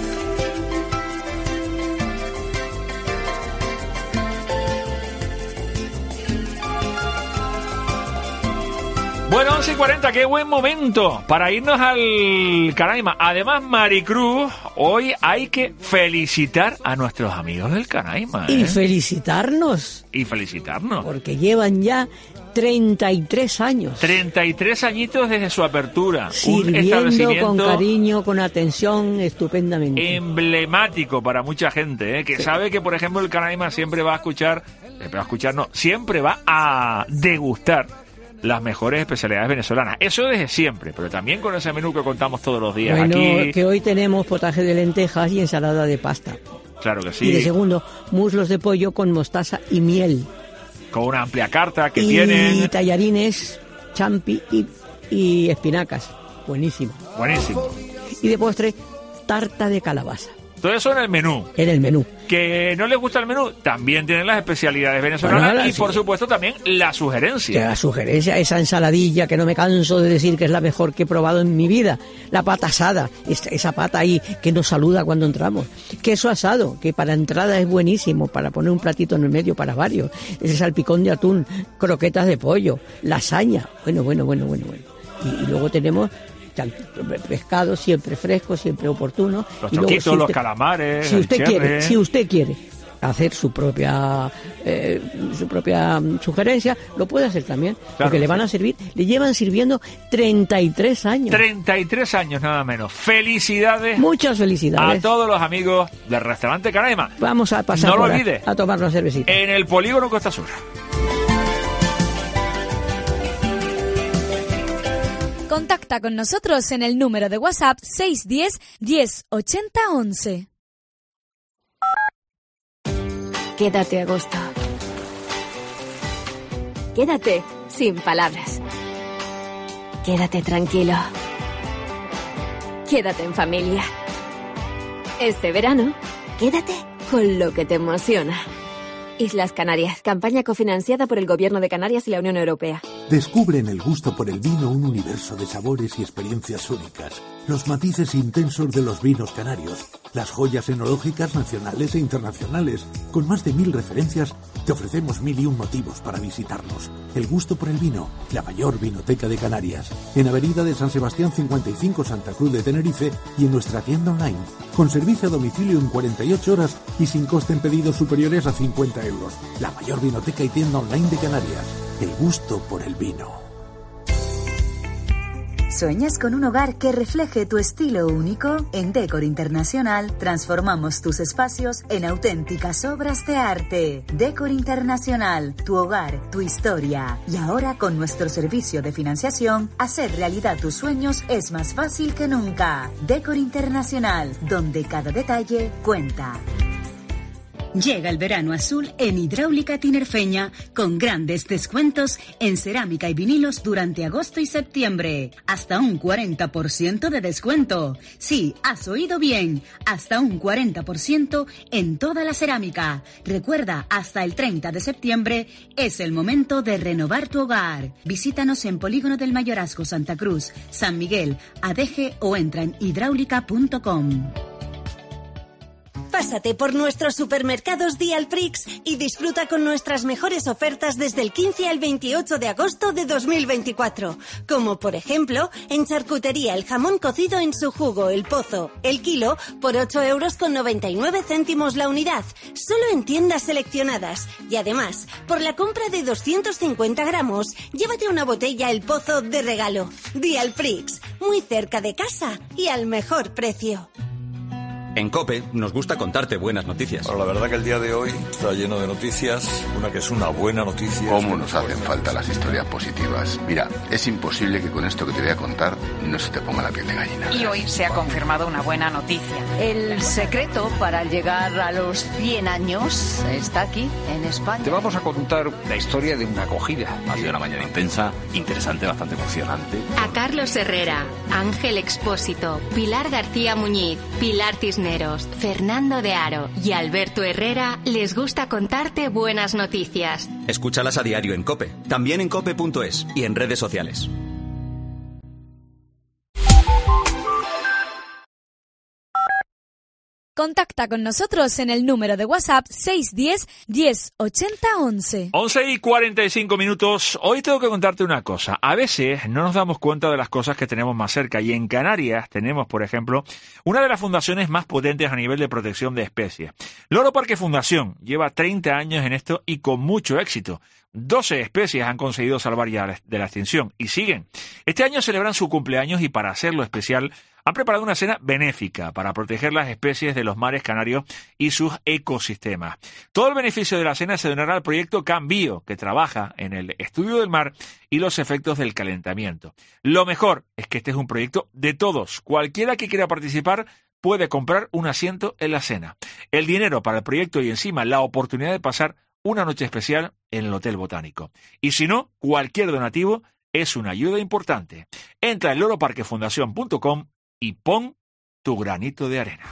Bueno, 11:40, qué buen momento para irnos al Canaima. Además, Maricruz, hoy hay que felicitar a nuestros amigos del Canaima. Y felicitarnos. Porque llevan ya 33 años. 33 añitos desde su apertura. Sirviendo con cariño, con atención, estupendamente. Emblemático para mucha gente, que sabe que, por ejemplo, el Canaima siempre va a degustar las mejores especialidades venezolanas. Eso desde siempre, pero también con ese menú que contamos todos los días aquí. Que hoy tenemos potaje de lentejas y ensalada de pasta. Claro que sí. Y de segundo, muslos de pollo con mostaza y miel. Con una amplia carta que tienen. Y tallarines, champi y espinacas. Buenísimo. Y de postre, tarta de calabaza. Todo eso en el menú. Que no les gusta el menú, también tienen las especialidades venezolanas y por supuesto también la sugerencia. Esa ensaladilla que no me canso de decir que es la mejor que he probado en mi vida. La pata asada, esa pata ahí que nos saluda cuando entramos. Queso asado, que para entrada es buenísimo, para poner un platito en el medio para varios. Ese salpicón de atún, croquetas de pollo, lasaña. Bueno. Y luego tenemos pescado siempre fresco, siempre oportuno. Los choquitos, los calamares, si usted quiere hacer su propia sugerencia, lo puede hacer también, porque le van a servir, le llevan sirviendo 33 años. 33 años nada menos. Felicidades. Muchas felicidades a todos los amigos del restaurante Canaima. Vamos a pasar no lo olvide, a tomar una cervecita. En el Polígono Costa Sur. Contacta con nosotros en el número de WhatsApp 610 1080 11. Quédate a gusto. Quédate sin palabras. Quédate tranquilo. Quédate en familia. Este verano, quédate con lo que te emociona. Islas Canarias, campaña cofinanciada por el Gobierno de Canarias y la Unión Europea. Descubre en el gusto por el vino un universo de sabores y experiencias únicas. Los matices intensos de los vinos canarios, las joyas enológicas nacionales e internacionales. Con más de 1000 referencias, te ofrecemos 1001 motivos para visitarnos. El gusto por el vino, la mayor vinoteca de Canarias. En Avenida de San Sebastián 55, Santa Cruz de Tenerife, y en nuestra tienda online. Con servicio a domicilio en 48 horas y sin coste en pedidos superiores a 50 euros. La mayor vinoteca y tienda online de Canarias. El gusto por el vino. ¿Sueñas con un hogar que refleje tu estilo único? En Décor Internacional transformamos tus espacios en auténticas obras de arte. Décor Internacional, tu hogar, tu historia. Y ahora con nuestro servicio de financiación, hacer realidad tus sueños es más fácil que nunca. Décor Internacional, donde cada detalle cuenta. Llega el verano azul en Hidráulica Tinerfeña con grandes descuentos en cerámica y vinilos durante agosto y septiembre. Hasta un 40% de descuento. Sí, has oído bien. Hasta un 40% en toda la cerámica. Recuerda, hasta el 30 de septiembre es el momento de renovar tu hogar. Visítanos en Polígono del Mayorazgo, Santa Cruz, San Miguel, Adeje o entra en hidráulica.com. Pásate por nuestros supermercados Dialprix y disfruta con nuestras mejores ofertas desde el 15 al 28 de agosto de 2024. Como por ejemplo, en charcutería el jamón cocido en su jugo, el Pozo, el kilo por 8,99 € la unidad, solo en tiendas seleccionadas. Y además, por la compra de 250 gramos, llévate una botella el Pozo de regalo. Dialprix, muy cerca de casa y al mejor precio. En COPE nos gusta contarte buenas noticias. Bueno, la verdad que el día de hoy está lleno de noticias, una que es una buena noticia. ¿Cómo nos hacen falta las historias positivas? Mira, es imposible que con esto que te voy a contar no se te ponga la piel de gallina. Y hoy se ha confirmado una buena noticia. El secreto para llegar a los 100 años está aquí, en España. Te vamos a contar la historia de una acogida. Ha sido una mañana intensa, interesante, bastante emocionante. A Carlos Herrera, Ángel Expósito, Pilar García Muñiz, Pilar Cisneros, Fernando de Aro y Alberto Herrera les gusta contarte buenas noticias. Escúchalas a diario en COPE, también en cope.es y en redes sociales. Contacta con nosotros en el número de WhatsApp 610 1080 11. 11:45. Hoy tengo que contarte una cosa. A veces no nos damos cuenta de las cosas que tenemos más cerca. Y en Canarias tenemos, por ejemplo, una de las fundaciones más potentes a nivel de protección de especies. Loro Parque Fundación lleva 30 años en esto y con mucho éxito. 12 especies han conseguido salvar ya de la extinción y siguen. Este año celebran su cumpleaños y para hacerlo especial han preparado una cena benéfica para proteger las especies de los mares canarios y sus ecosistemas. Todo el beneficio de la cena se donará al proyecto Cambio, que trabaja en el estudio del mar y los efectos del calentamiento. Lo mejor es que este es un proyecto de todos. Cualquiera que quiera participar puede comprar un asiento en la cena. El dinero para el proyecto y encima la oportunidad de pasar una noche especial en el Hotel Botánico. Y si no, cualquier donativo es una ayuda importante. Entra en loroparquefundación.com y pon tu granito de arena.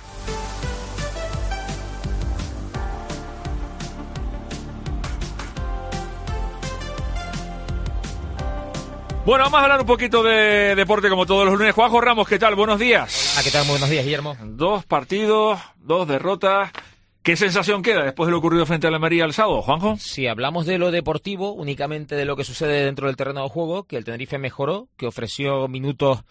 Bueno, vamos a hablar un poquito de deporte como todos los lunes. Juanjo Ramos, ¿qué tal? Buenos días. ¿Qué tal? Buenos días, Guillermo. 2 partidos, 2 derrotas. ¿Qué sensación queda después de lo ocurrido frente a la Almería el sábado, Juanjo? Si hablamos de lo deportivo, únicamente de lo que sucede dentro del terreno de juego, que el Tenerife mejoró, que ofreció minutos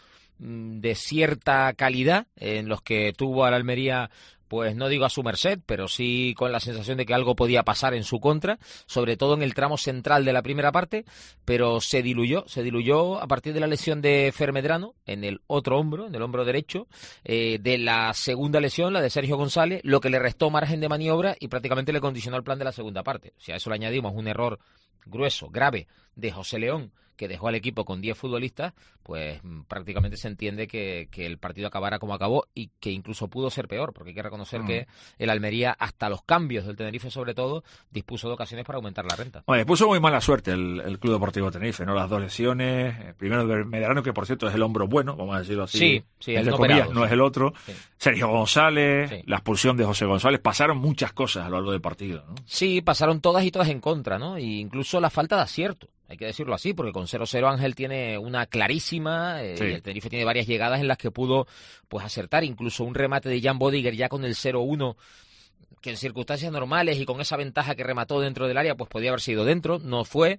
de cierta calidad en los que tuvo a la Almería, pues no digo a su merced, pero sí con la sensación de que algo podía pasar en su contra, sobre todo en el tramo central de la primera parte, pero se diluyó a partir de la lesión de Fer Medrano en el otro hombro, en el hombro derecho, de la segunda lesión, la de Sergio González, lo que le restó margen de maniobra y prácticamente le condicionó el plan de la segunda parte. Si a eso le añadimos un error grueso, grave, de José León, que dejó al equipo con 10 futbolistas, pues prácticamente se entiende que el partido acabara como acabó y que incluso pudo ser peor, porque hay que reconocer que el Almería, hasta los cambios del Tenerife sobre todo, dispuso de ocasiones para aumentar la renta. Bueno, puso muy mala suerte el Club Deportivo Tenerife, ¿no? Las 2 lesiones, primero de Medrano, que por cierto es el hombro bueno, vamos a decirlo así, sí, entre comillas, no es el otro, sí. Sergio González, la expulsión de José González, pasaron muchas cosas a lo largo del partido, ¿no? Sí, pasaron todas y todas en contra, ¿no? Y incluso la falta de acierto. Hay que decirlo así, porque con 0-0 Ángel tiene una clarísima, y el Tenerife tiene varias llegadas en las que pudo pues acertar, incluso un remate de Jan Bodiger ya con el 0-1, que en circunstancias normales y con esa ventaja que remató dentro del área, pues podía haber sido dentro, no fue,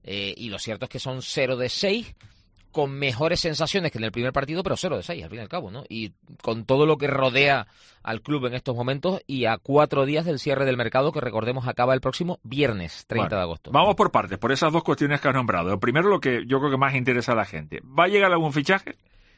y lo cierto es que son 0 de 6, con mejores sensaciones que en el primer partido, pero 0 de 6 al fin y al cabo, ¿no? Y con todo lo que rodea al club en estos momentos y a 4 días del cierre del mercado, que recordemos acaba el próximo viernes 30 de agosto. Vamos por partes, por esas 2 cuestiones que has nombrado. Primero, lo que yo creo que más interesa a la gente. ¿Va a llegar algún fichaje?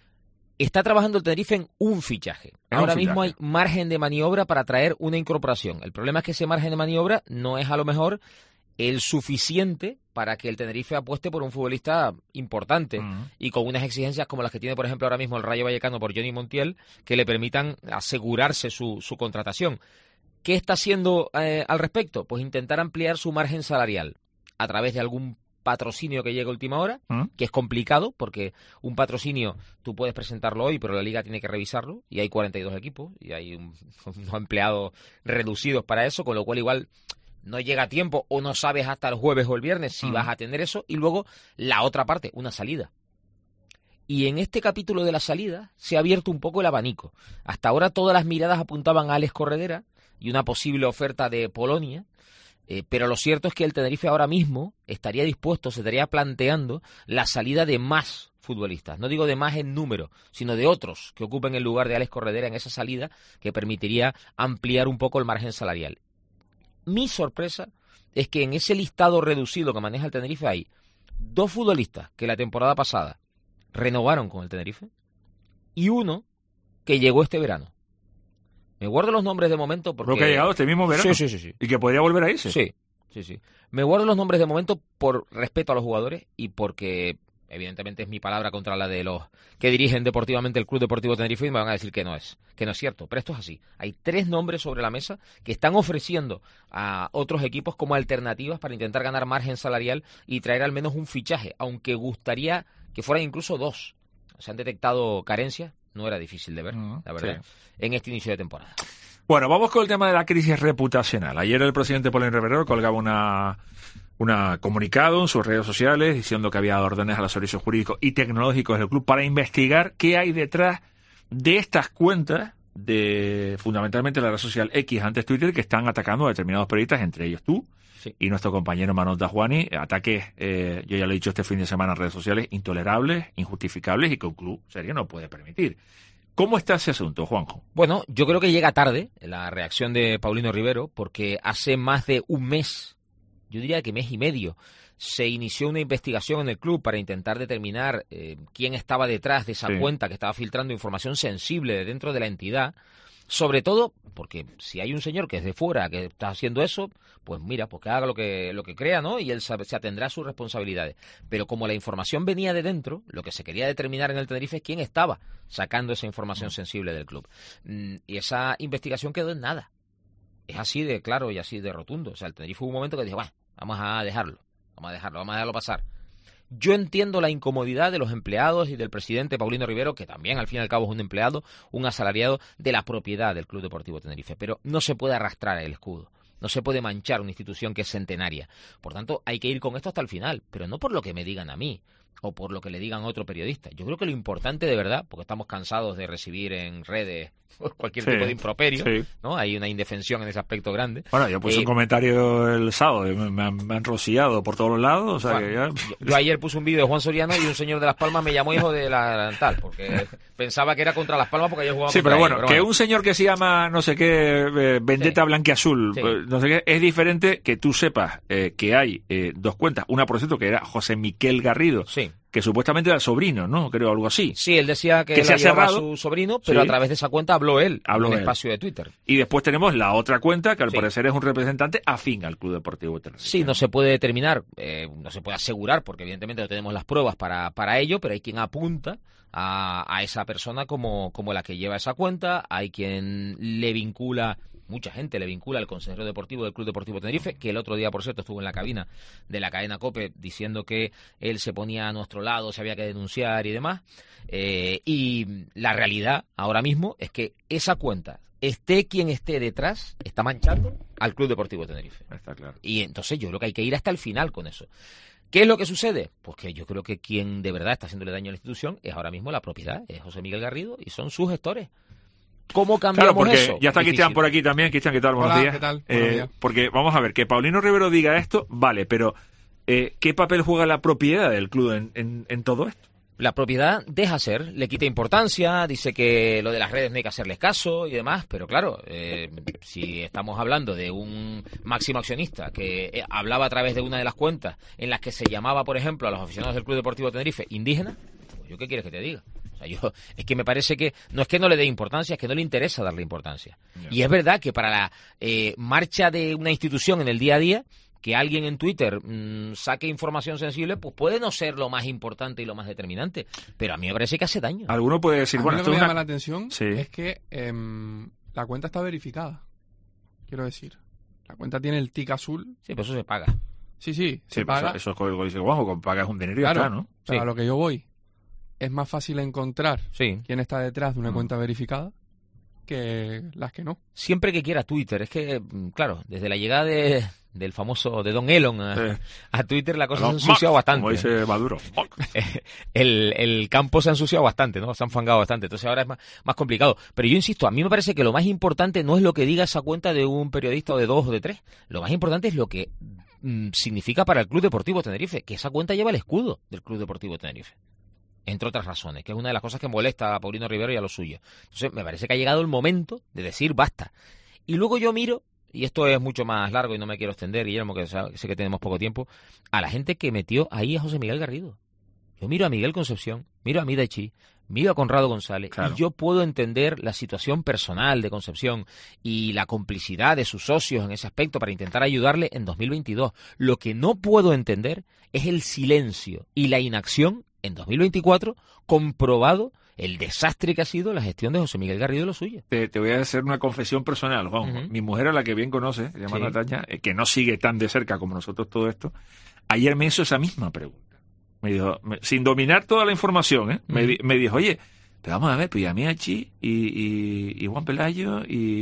Está trabajando el Tenerife en un fichaje. Ahora mismo hay margen de maniobra para traer una incorporación. El problema es que ese margen de maniobra no es a lo mejor el suficiente para que el Tenerife apueste por un futbolista importante y con unas exigencias como las que tiene, por ejemplo, ahora mismo el Rayo Vallecano por Johnny Montiel, que le permitan asegurarse su contratación. ¿Qué está haciendo al respecto? Pues intentar ampliar su margen salarial a través de algún patrocinio que llegue a última hora, que es complicado, porque un patrocinio tú puedes presentarlo hoy, pero la Liga tiene que revisarlo, y hay 42 equipos, y hay unos empleados reducidos para eso, con lo cual igual no llega a tiempo o no sabes hasta el jueves o el viernes si vas a tener eso. Y luego la otra parte, una salida. Y en este capítulo de la salida se ha abierto un poco el abanico. Hasta ahora todas las miradas apuntaban a Alex Corredera y una posible oferta de Polonia, pero lo cierto es que el Tenerife ahora mismo estaría dispuesto, se estaría planteando la salida de más futbolistas. No digo de más en número, sino de otros que ocupen el lugar de Alex Corredera en esa salida, que permitiría ampliar un poco el margen salarial. Mi sorpresa es que en ese listado reducido que maneja el Tenerife hay 2 futbolistas que la temporada pasada renovaron con el Tenerife y uno que llegó este verano. Me guardo los nombres de momento porque... Lo que ha llegado este mismo verano. Sí. Y que podría volver a irse. Sí. Me guardo los nombres de momento por respeto a los jugadores y porque, evidentemente, es mi palabra contra la de los que dirigen deportivamente el Club Deportivo Tenerife y me van a decir que no es cierto. Pero esto es así. Hay 3 nombres sobre la mesa que están ofreciendo a otros equipos como alternativas para intentar ganar margen salarial y traer al menos un fichaje, aunque gustaría que fueran incluso 2. Se han detectado carencias, no era difícil de ver, la verdad, en este inicio de temporada. Bueno, vamos con el tema de la crisis reputacional. Ayer el presidente Paulino Rivero colgaba una comunicado en sus redes sociales diciendo que había órdenes a los servicios jurídicos y tecnológicos del club para investigar qué hay detrás de estas cuentas de fundamentalmente la red social X, antes Twitter, que están atacando a determinados periodistas, entre ellos tú y nuestro compañero Manol Dajuani. Ataques, yo ya lo he dicho este fin de semana en redes sociales, intolerables, injustificables y que un club serio no puede permitir. ¿Cómo está ese asunto, Juanjo? Bueno, yo creo que llega tarde la reacción de Paulino Rivero, porque hace más de un mes, yo diría que mes y medio, se inició una investigación en el club para intentar determinar quién estaba detrás de esa cuenta que estaba filtrando información sensible de dentro de la entidad. Sobre todo porque si hay un señor que es de fuera que está haciendo eso, pues mira, pues que haga lo que crea, ¿no? Y él se atendrá a sus responsabilidades. Pero como la información venía de dentro, lo que se quería determinar en el Tenerife es quién estaba sacando esa información sensible del club. Y esa investigación quedó en nada. Es así de claro y así de rotundo. O sea, el Tenerife hubo un momento que dijo, bueno, vamos a dejarlo pasar. Yo entiendo la incomodidad de los empleados y del presidente Paulino Rivero, que también al fin y al cabo es un empleado, un asalariado de la propiedad del Club Deportivo Tenerife, pero no se puede arrastrar el escudo, no se puede manchar una institución que es centenaria. Por tanto, hay que ir con esto hasta el final, pero no por lo que me digan a mí o por lo que le digan a otro periodista. Yo creo que lo importante de verdad, porque estamos cansados de recibir en redes cualquier tipo de improperio, ¿no? Hay una indefensión en ese aspecto grande. Bueno, yo puse un comentario el sábado, me han rociado por todos los lados, o sea que ya... Yo ayer puse un vídeo de Juan Soriano y un señor de Las Palmas me llamó hijo de la tal, porque pensaba que era contra Las Palmas porque ayer jugaba contra ellos. Pero que un señor que se llama, no sé qué, Vendetta Blanquiazul, no sé qué, es diferente que tú sepas que hay 2 cuentas, una por cierto que era José Miquel Garrido, que supuestamente era el sobrino, ¿no? Creo algo así. Sí, él decía que se ha cerrado su sobrino, pero a través de esa cuenta habló él en el espacio de Twitter. Y después tenemos la otra cuenta que al parecer es un representante afín al Club Deportivo Tenerife. Sí, no se puede determinar, no se puede asegurar, porque evidentemente no tenemos las pruebas para ello, pero hay quien apunta a esa persona como la que lleva esa cuenta, hay quien le vincula... Mucha gente le vincula al consejero deportivo del Club Deportivo Tenerife, que el otro día, por cierto, estuvo en la cabina de la cadena COPE diciendo que él se ponía a nuestro lado, se había que denunciar y demás. Y la realidad ahora mismo es que esa cuenta, esté quien esté detrás, está manchando al Club Deportivo Tenerife. Está claro. Y entonces yo creo que hay que ir hasta el final con eso. ¿Qué es lo que sucede? Pues que yo creo que quien de verdad está haciéndole daño a la institución es ahora mismo la propiedad, es José Miguel Garrido y son sus gestores. ¿Cómo cambiamos eso? Ya está Cristian por aquí también. Cristian, ¿qué tal? Buenos días. ¿Qué tal? Buenos días. Porque, vamos a ver, que Paulino Rivero diga esto, vale, pero ¿qué papel juega la propiedad del club en todo esto? La propiedad deja ser, le quita importancia, dice que lo de las redes no hay que hacerles caso y demás, pero claro, si estamos hablando de un máximo accionista que hablaba a través de una de las cuentas en las que se llamaba, por ejemplo, a los aficionados del Club Deportivo Tenerife indígenas, pues ¿yo qué quieres que te diga? Es que me parece que no es que no le dé importancia, es que no le interesa darle importancia. Y es verdad que para la marcha de una institución en el día a día, que alguien en Twitter saque información sensible, pues puede no ser lo más importante y lo más determinante, pero a mí me parece que hace daño. Alguno puede decir, a bueno, mí lo que me llama la atención es que la cuenta está verificada, quiero decir. La cuenta tiene el tic azul. Sí, pero eso se paga. Sí, se paga. Eso es como dice Juanjo, con pagas un dinero y claro, ya está, ¿no? Pero a lo que yo voy, es más fácil encontrar quién está detrás de una cuenta verificada que las que no. Siempre que quiera Twitter, es que, claro, desde la llegada del famoso, de Don Elon a Twitter, la cosa se ha ensuciado bastante. Como dice Maduro. el campo se ha ensuciado bastante, ¿no? Se ha enfangado bastante, entonces ahora es más complicado. Pero yo insisto, a mí me parece que lo más importante no es lo que diga esa cuenta de un periodista o de 2 o de 3. Lo más importante es lo que significa para el Club Deportivo Tenerife, que esa cuenta lleva el escudo del Club Deportivo Tenerife. Entre otras razones, que es una de las cosas que molesta a Paulino Rivero y a los suyos. Entonces, me parece que ha llegado el momento de decir basta. Y luego yo miro, y esto es mucho más largo y no me quiero extender, Guillermo, que sé que tenemos poco tiempo, a la gente que metió ahí a José Miguel Garrido. Yo miro a Miguel Concepción, miro a Midechi, miro a Conrado González, y yo puedo entender la situación personal de Concepción y la complicidad de sus socios en ese aspecto para intentar ayudarle en 2022. Lo que no puedo entender es el silencio y la inacción en 2024, comprobado el desastre que ha sido la gestión de José Miguel Garrido y lo suyo. Te voy a hacer una confesión personal, Juan. Mi mujer, a la que bien conoce, se llama Natalia, que no sigue tan de cerca como nosotros todo esto, ayer me hizo esa misma pregunta. Me dijo, sin dominar toda la información, me dijo, oye, pero vamos a ver, pues a Miachi y Juan Pelayo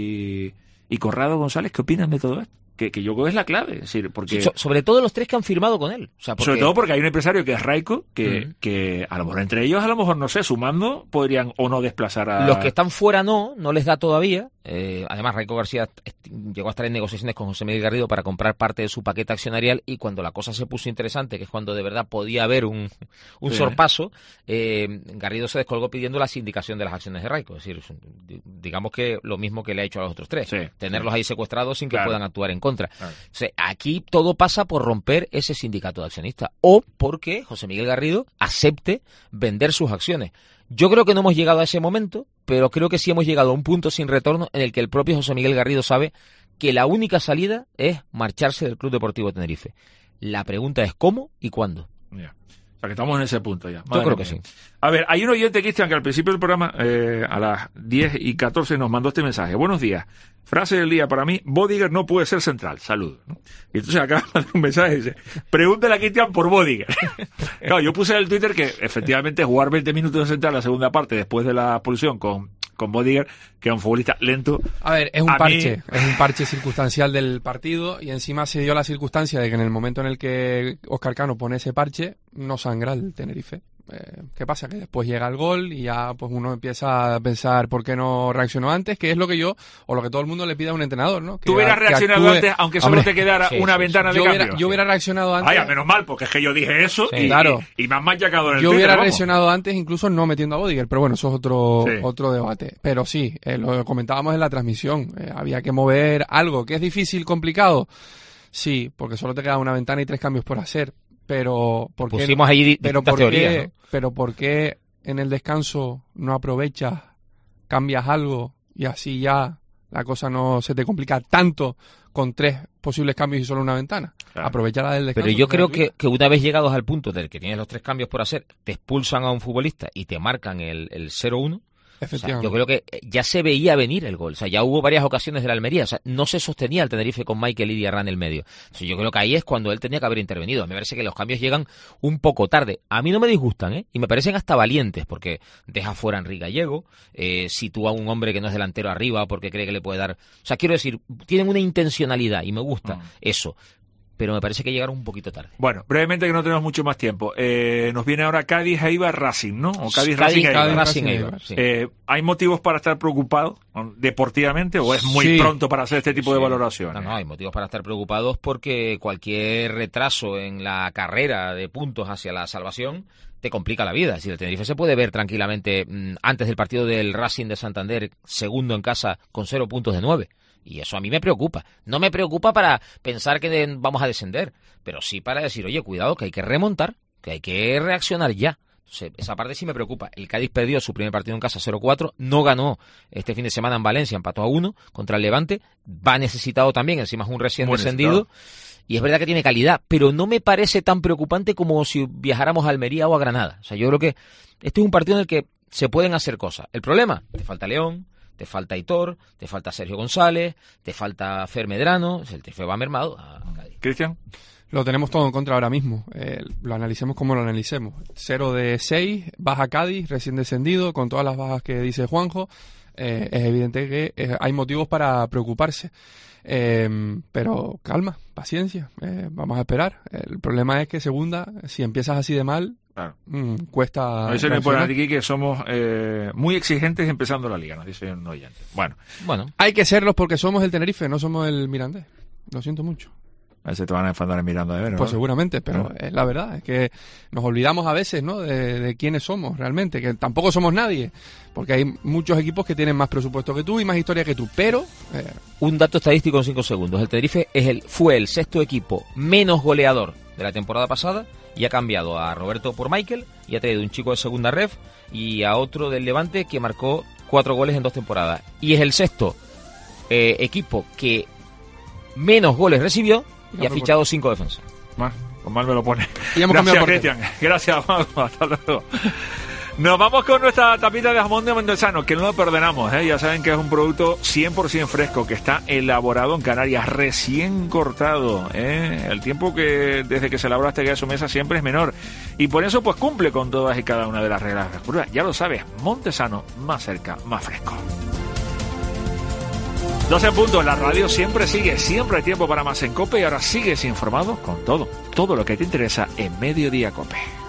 y Conrado González, ¿qué opinan de todo esto? Que yo creo que es la clave. Es decir, porque sobre todo los tres que han firmado con él. O sea, sobre todo porque hay un empresario que es Raico, que a lo mejor entre ellos, a lo mejor, no sé, sumando, podrían o no desplazar a... Los que están fuera no les da todavía. Además, Raico García llegó a estar en negociaciones con José Miguel Garrido para comprar parte de su paquete accionarial, y cuando la cosa se puso interesante, que es cuando de verdad podía haber un sorpaso, Garrido se descolgó pidiendo la sindicación de las acciones de Raico. Es decir, digamos que lo mismo que le ha hecho a los otros tres. Tenerlos ahí secuestrados sin que puedan actuar en contra. O sea, aquí todo pasa por romper ese sindicato de accionistas o porque José Miguel Garrido acepte vender sus acciones. Yo creo que no hemos llegado a ese momento, pero creo que sí hemos llegado a un punto sin retorno en el que el propio José Miguel Garrido sabe que la única salida es marcharse del Club Deportivo Tenerife. La pregunta es cómo y cuándo. O sea, que estamos en ese punto ya. Yo creo que sí. A ver, hay un oyente, Cristian, que al principio del programa, a las 10:14, nos mandó este mensaje. Buenos días. Frase del día para mí: Bodiger no puede ser central. Saludos, ¿no? Y entonces acá manda un mensaje y dice: pregúntale a Cristian por Bodiger. Claro, yo puse en el Twitter que efectivamente jugar 20 minutos de central la segunda parte después de la expulsión con Bodiger, que es un futbolista lento. A ver, es un parche circunstancial del partido, y encima se dio la circunstancia de que en el momento en el que Óscar Cano pone ese parche, no sangra el Tenerife. ¿Qué pasa? Que después llega el gol y ya pues uno empieza a pensar por qué no reaccionó antes, que es lo que yo, o lo que todo el mundo le pide a un entrenador, ¿no? Tú hubieras reaccionado antes, aunque solo te quedara una ventana de cambio. Yo hubiera reaccionado antes. Vaya, menos mal, porque es que yo dije eso y me han machacado en el Yo Twitter, hubiera reaccionado antes, incluso no metiendo a Bodiger, pero bueno, eso es otro debate. Pero sí, lo comentábamos en la transmisión, había que mover algo, que es difícil, complicado. Sí, porque solo te queda una ventana y 3 cambios por hacer. Pero ¿por qué? Pusimos ahí distintas teorías, ¿no? Pero ¿por qué en el descanso no aprovechas, cambias algo y así ya la cosa no se te complica tanto con 3 posibles cambios y solo una ventana? Claro. Aprovecha la del descanso. Pero yo creo que una vez llegados al punto del que tienes los 3 cambios por hacer, te expulsan a un futbolista y te marcan el 0-1. O sea, yo creo que ya se veía venir el gol. O sea, ya hubo varias ocasiones de la Almería. O sea, no se sostenía el Tenerife con Michael y Diarra en el medio. O sea, yo creo que ahí es cuando él tenía que haber intervenido. Me parece que los cambios llegan un poco tarde. A mí no me disgustan, ¿eh? Y me parecen hasta valientes, porque deja fuera a Enrique Gallego, sitúa a un hombre que no es delantero arriba porque cree que le puede dar... O sea, quiero decir, tienen una intencionalidad y me gusta eso. Pero me parece que llegaron un poquito tarde. Bueno, brevemente, que no tenemos mucho más tiempo. Nos viene ahora Cádiz, Eibar, Racing, ¿no? O Cádiz, Racing, Eibar. Sí. ¿Hay motivos para estar preocupados deportivamente o es muy pronto para hacer este tipo de valoraciones? No, hay motivos para estar preocupados porque cualquier retraso en la carrera de puntos hacia la salvación te complica la vida. Si el Tenerife se puede ver tranquilamente antes del partido del Racing de Santander, segundo en casa, con 0 puntos de 9. Y eso a mí me preocupa. No me preocupa para pensar que vamos a descender, pero sí para decir, oye, cuidado, que hay que remontar, que hay que reaccionar ya. Entonces, esa parte sí me preocupa. El Cádiz perdió su primer partido en casa 0-4, no ganó este fin de semana en Valencia, empató a 1 contra el Levante, va necesitado también, encima es un recién descendido, y es verdad que tiene calidad, pero no me parece tan preocupante como si viajáramos a Almería o a Granada. O sea, yo creo que este es un partido en el que se pueden hacer cosas. El problema, te falta León, te falta Aitor, te falta Sergio González, te falta Fer Medrano, el TF va mermado a Cádiz. Cristian. Lo tenemos todo en contra ahora mismo. Lo analicemos como lo analicemos. 0 de 6, baja Cádiz, recién descendido, con todas las bajas que dice Juanjo. Es evidente que hay motivos para preocuparse. Pero calma, paciencia, vamos a esperar. El problema es que segunda, si empiezas así de mal, cuesta. A veces me ponen aquí que somos muy exigentes empezando la liga, nos dice un oyente. Bueno, hay que serlos porque somos el Tenerife, no somos el Mirandés. Lo siento mucho. A veces te van a enfadar mirando de ver, ¿no? Pues seguramente, pero es la verdad, es que nos olvidamos a veces, ¿no? De quiénes somos realmente, que tampoco somos nadie, porque hay muchos equipos que tienen más presupuesto que tú y más historia que tú, pero... Un dato estadístico en 5 segundos, el Tenerife fue el 6º equipo menos goleador de la temporada pasada y ha cambiado a Roberto por Michael y ha traído un chico de segunda ref y a otro del Levante que marcó 4 goles en 2 temporadas. Y es el sexto equipo que menos goles recibió y ha fichado 5 defensas. Mal me lo pone. Y hemos Gracias, cambiado Cristian. Gracias, Juan. Hasta luego. Nos vamos con nuestra tapita de jamón de Montesano, que no lo perdonamos, ¿eh? Ya saben que es un producto 100% fresco, que está elaborado en Canarias, recién cortado, ¿eh? El tiempo que desde que se elabora hasta que llega a su mesa siempre es menor. Y por eso pues cumple con todas y cada una de las reglas de frescura. Ya lo sabes, Montesano, más cerca, más fresco. 12 en punto, la radio siempre sigue, siempre hay tiempo para más en COPE y ahora sigues informado con todo lo que te interesa en Mediodía COPE.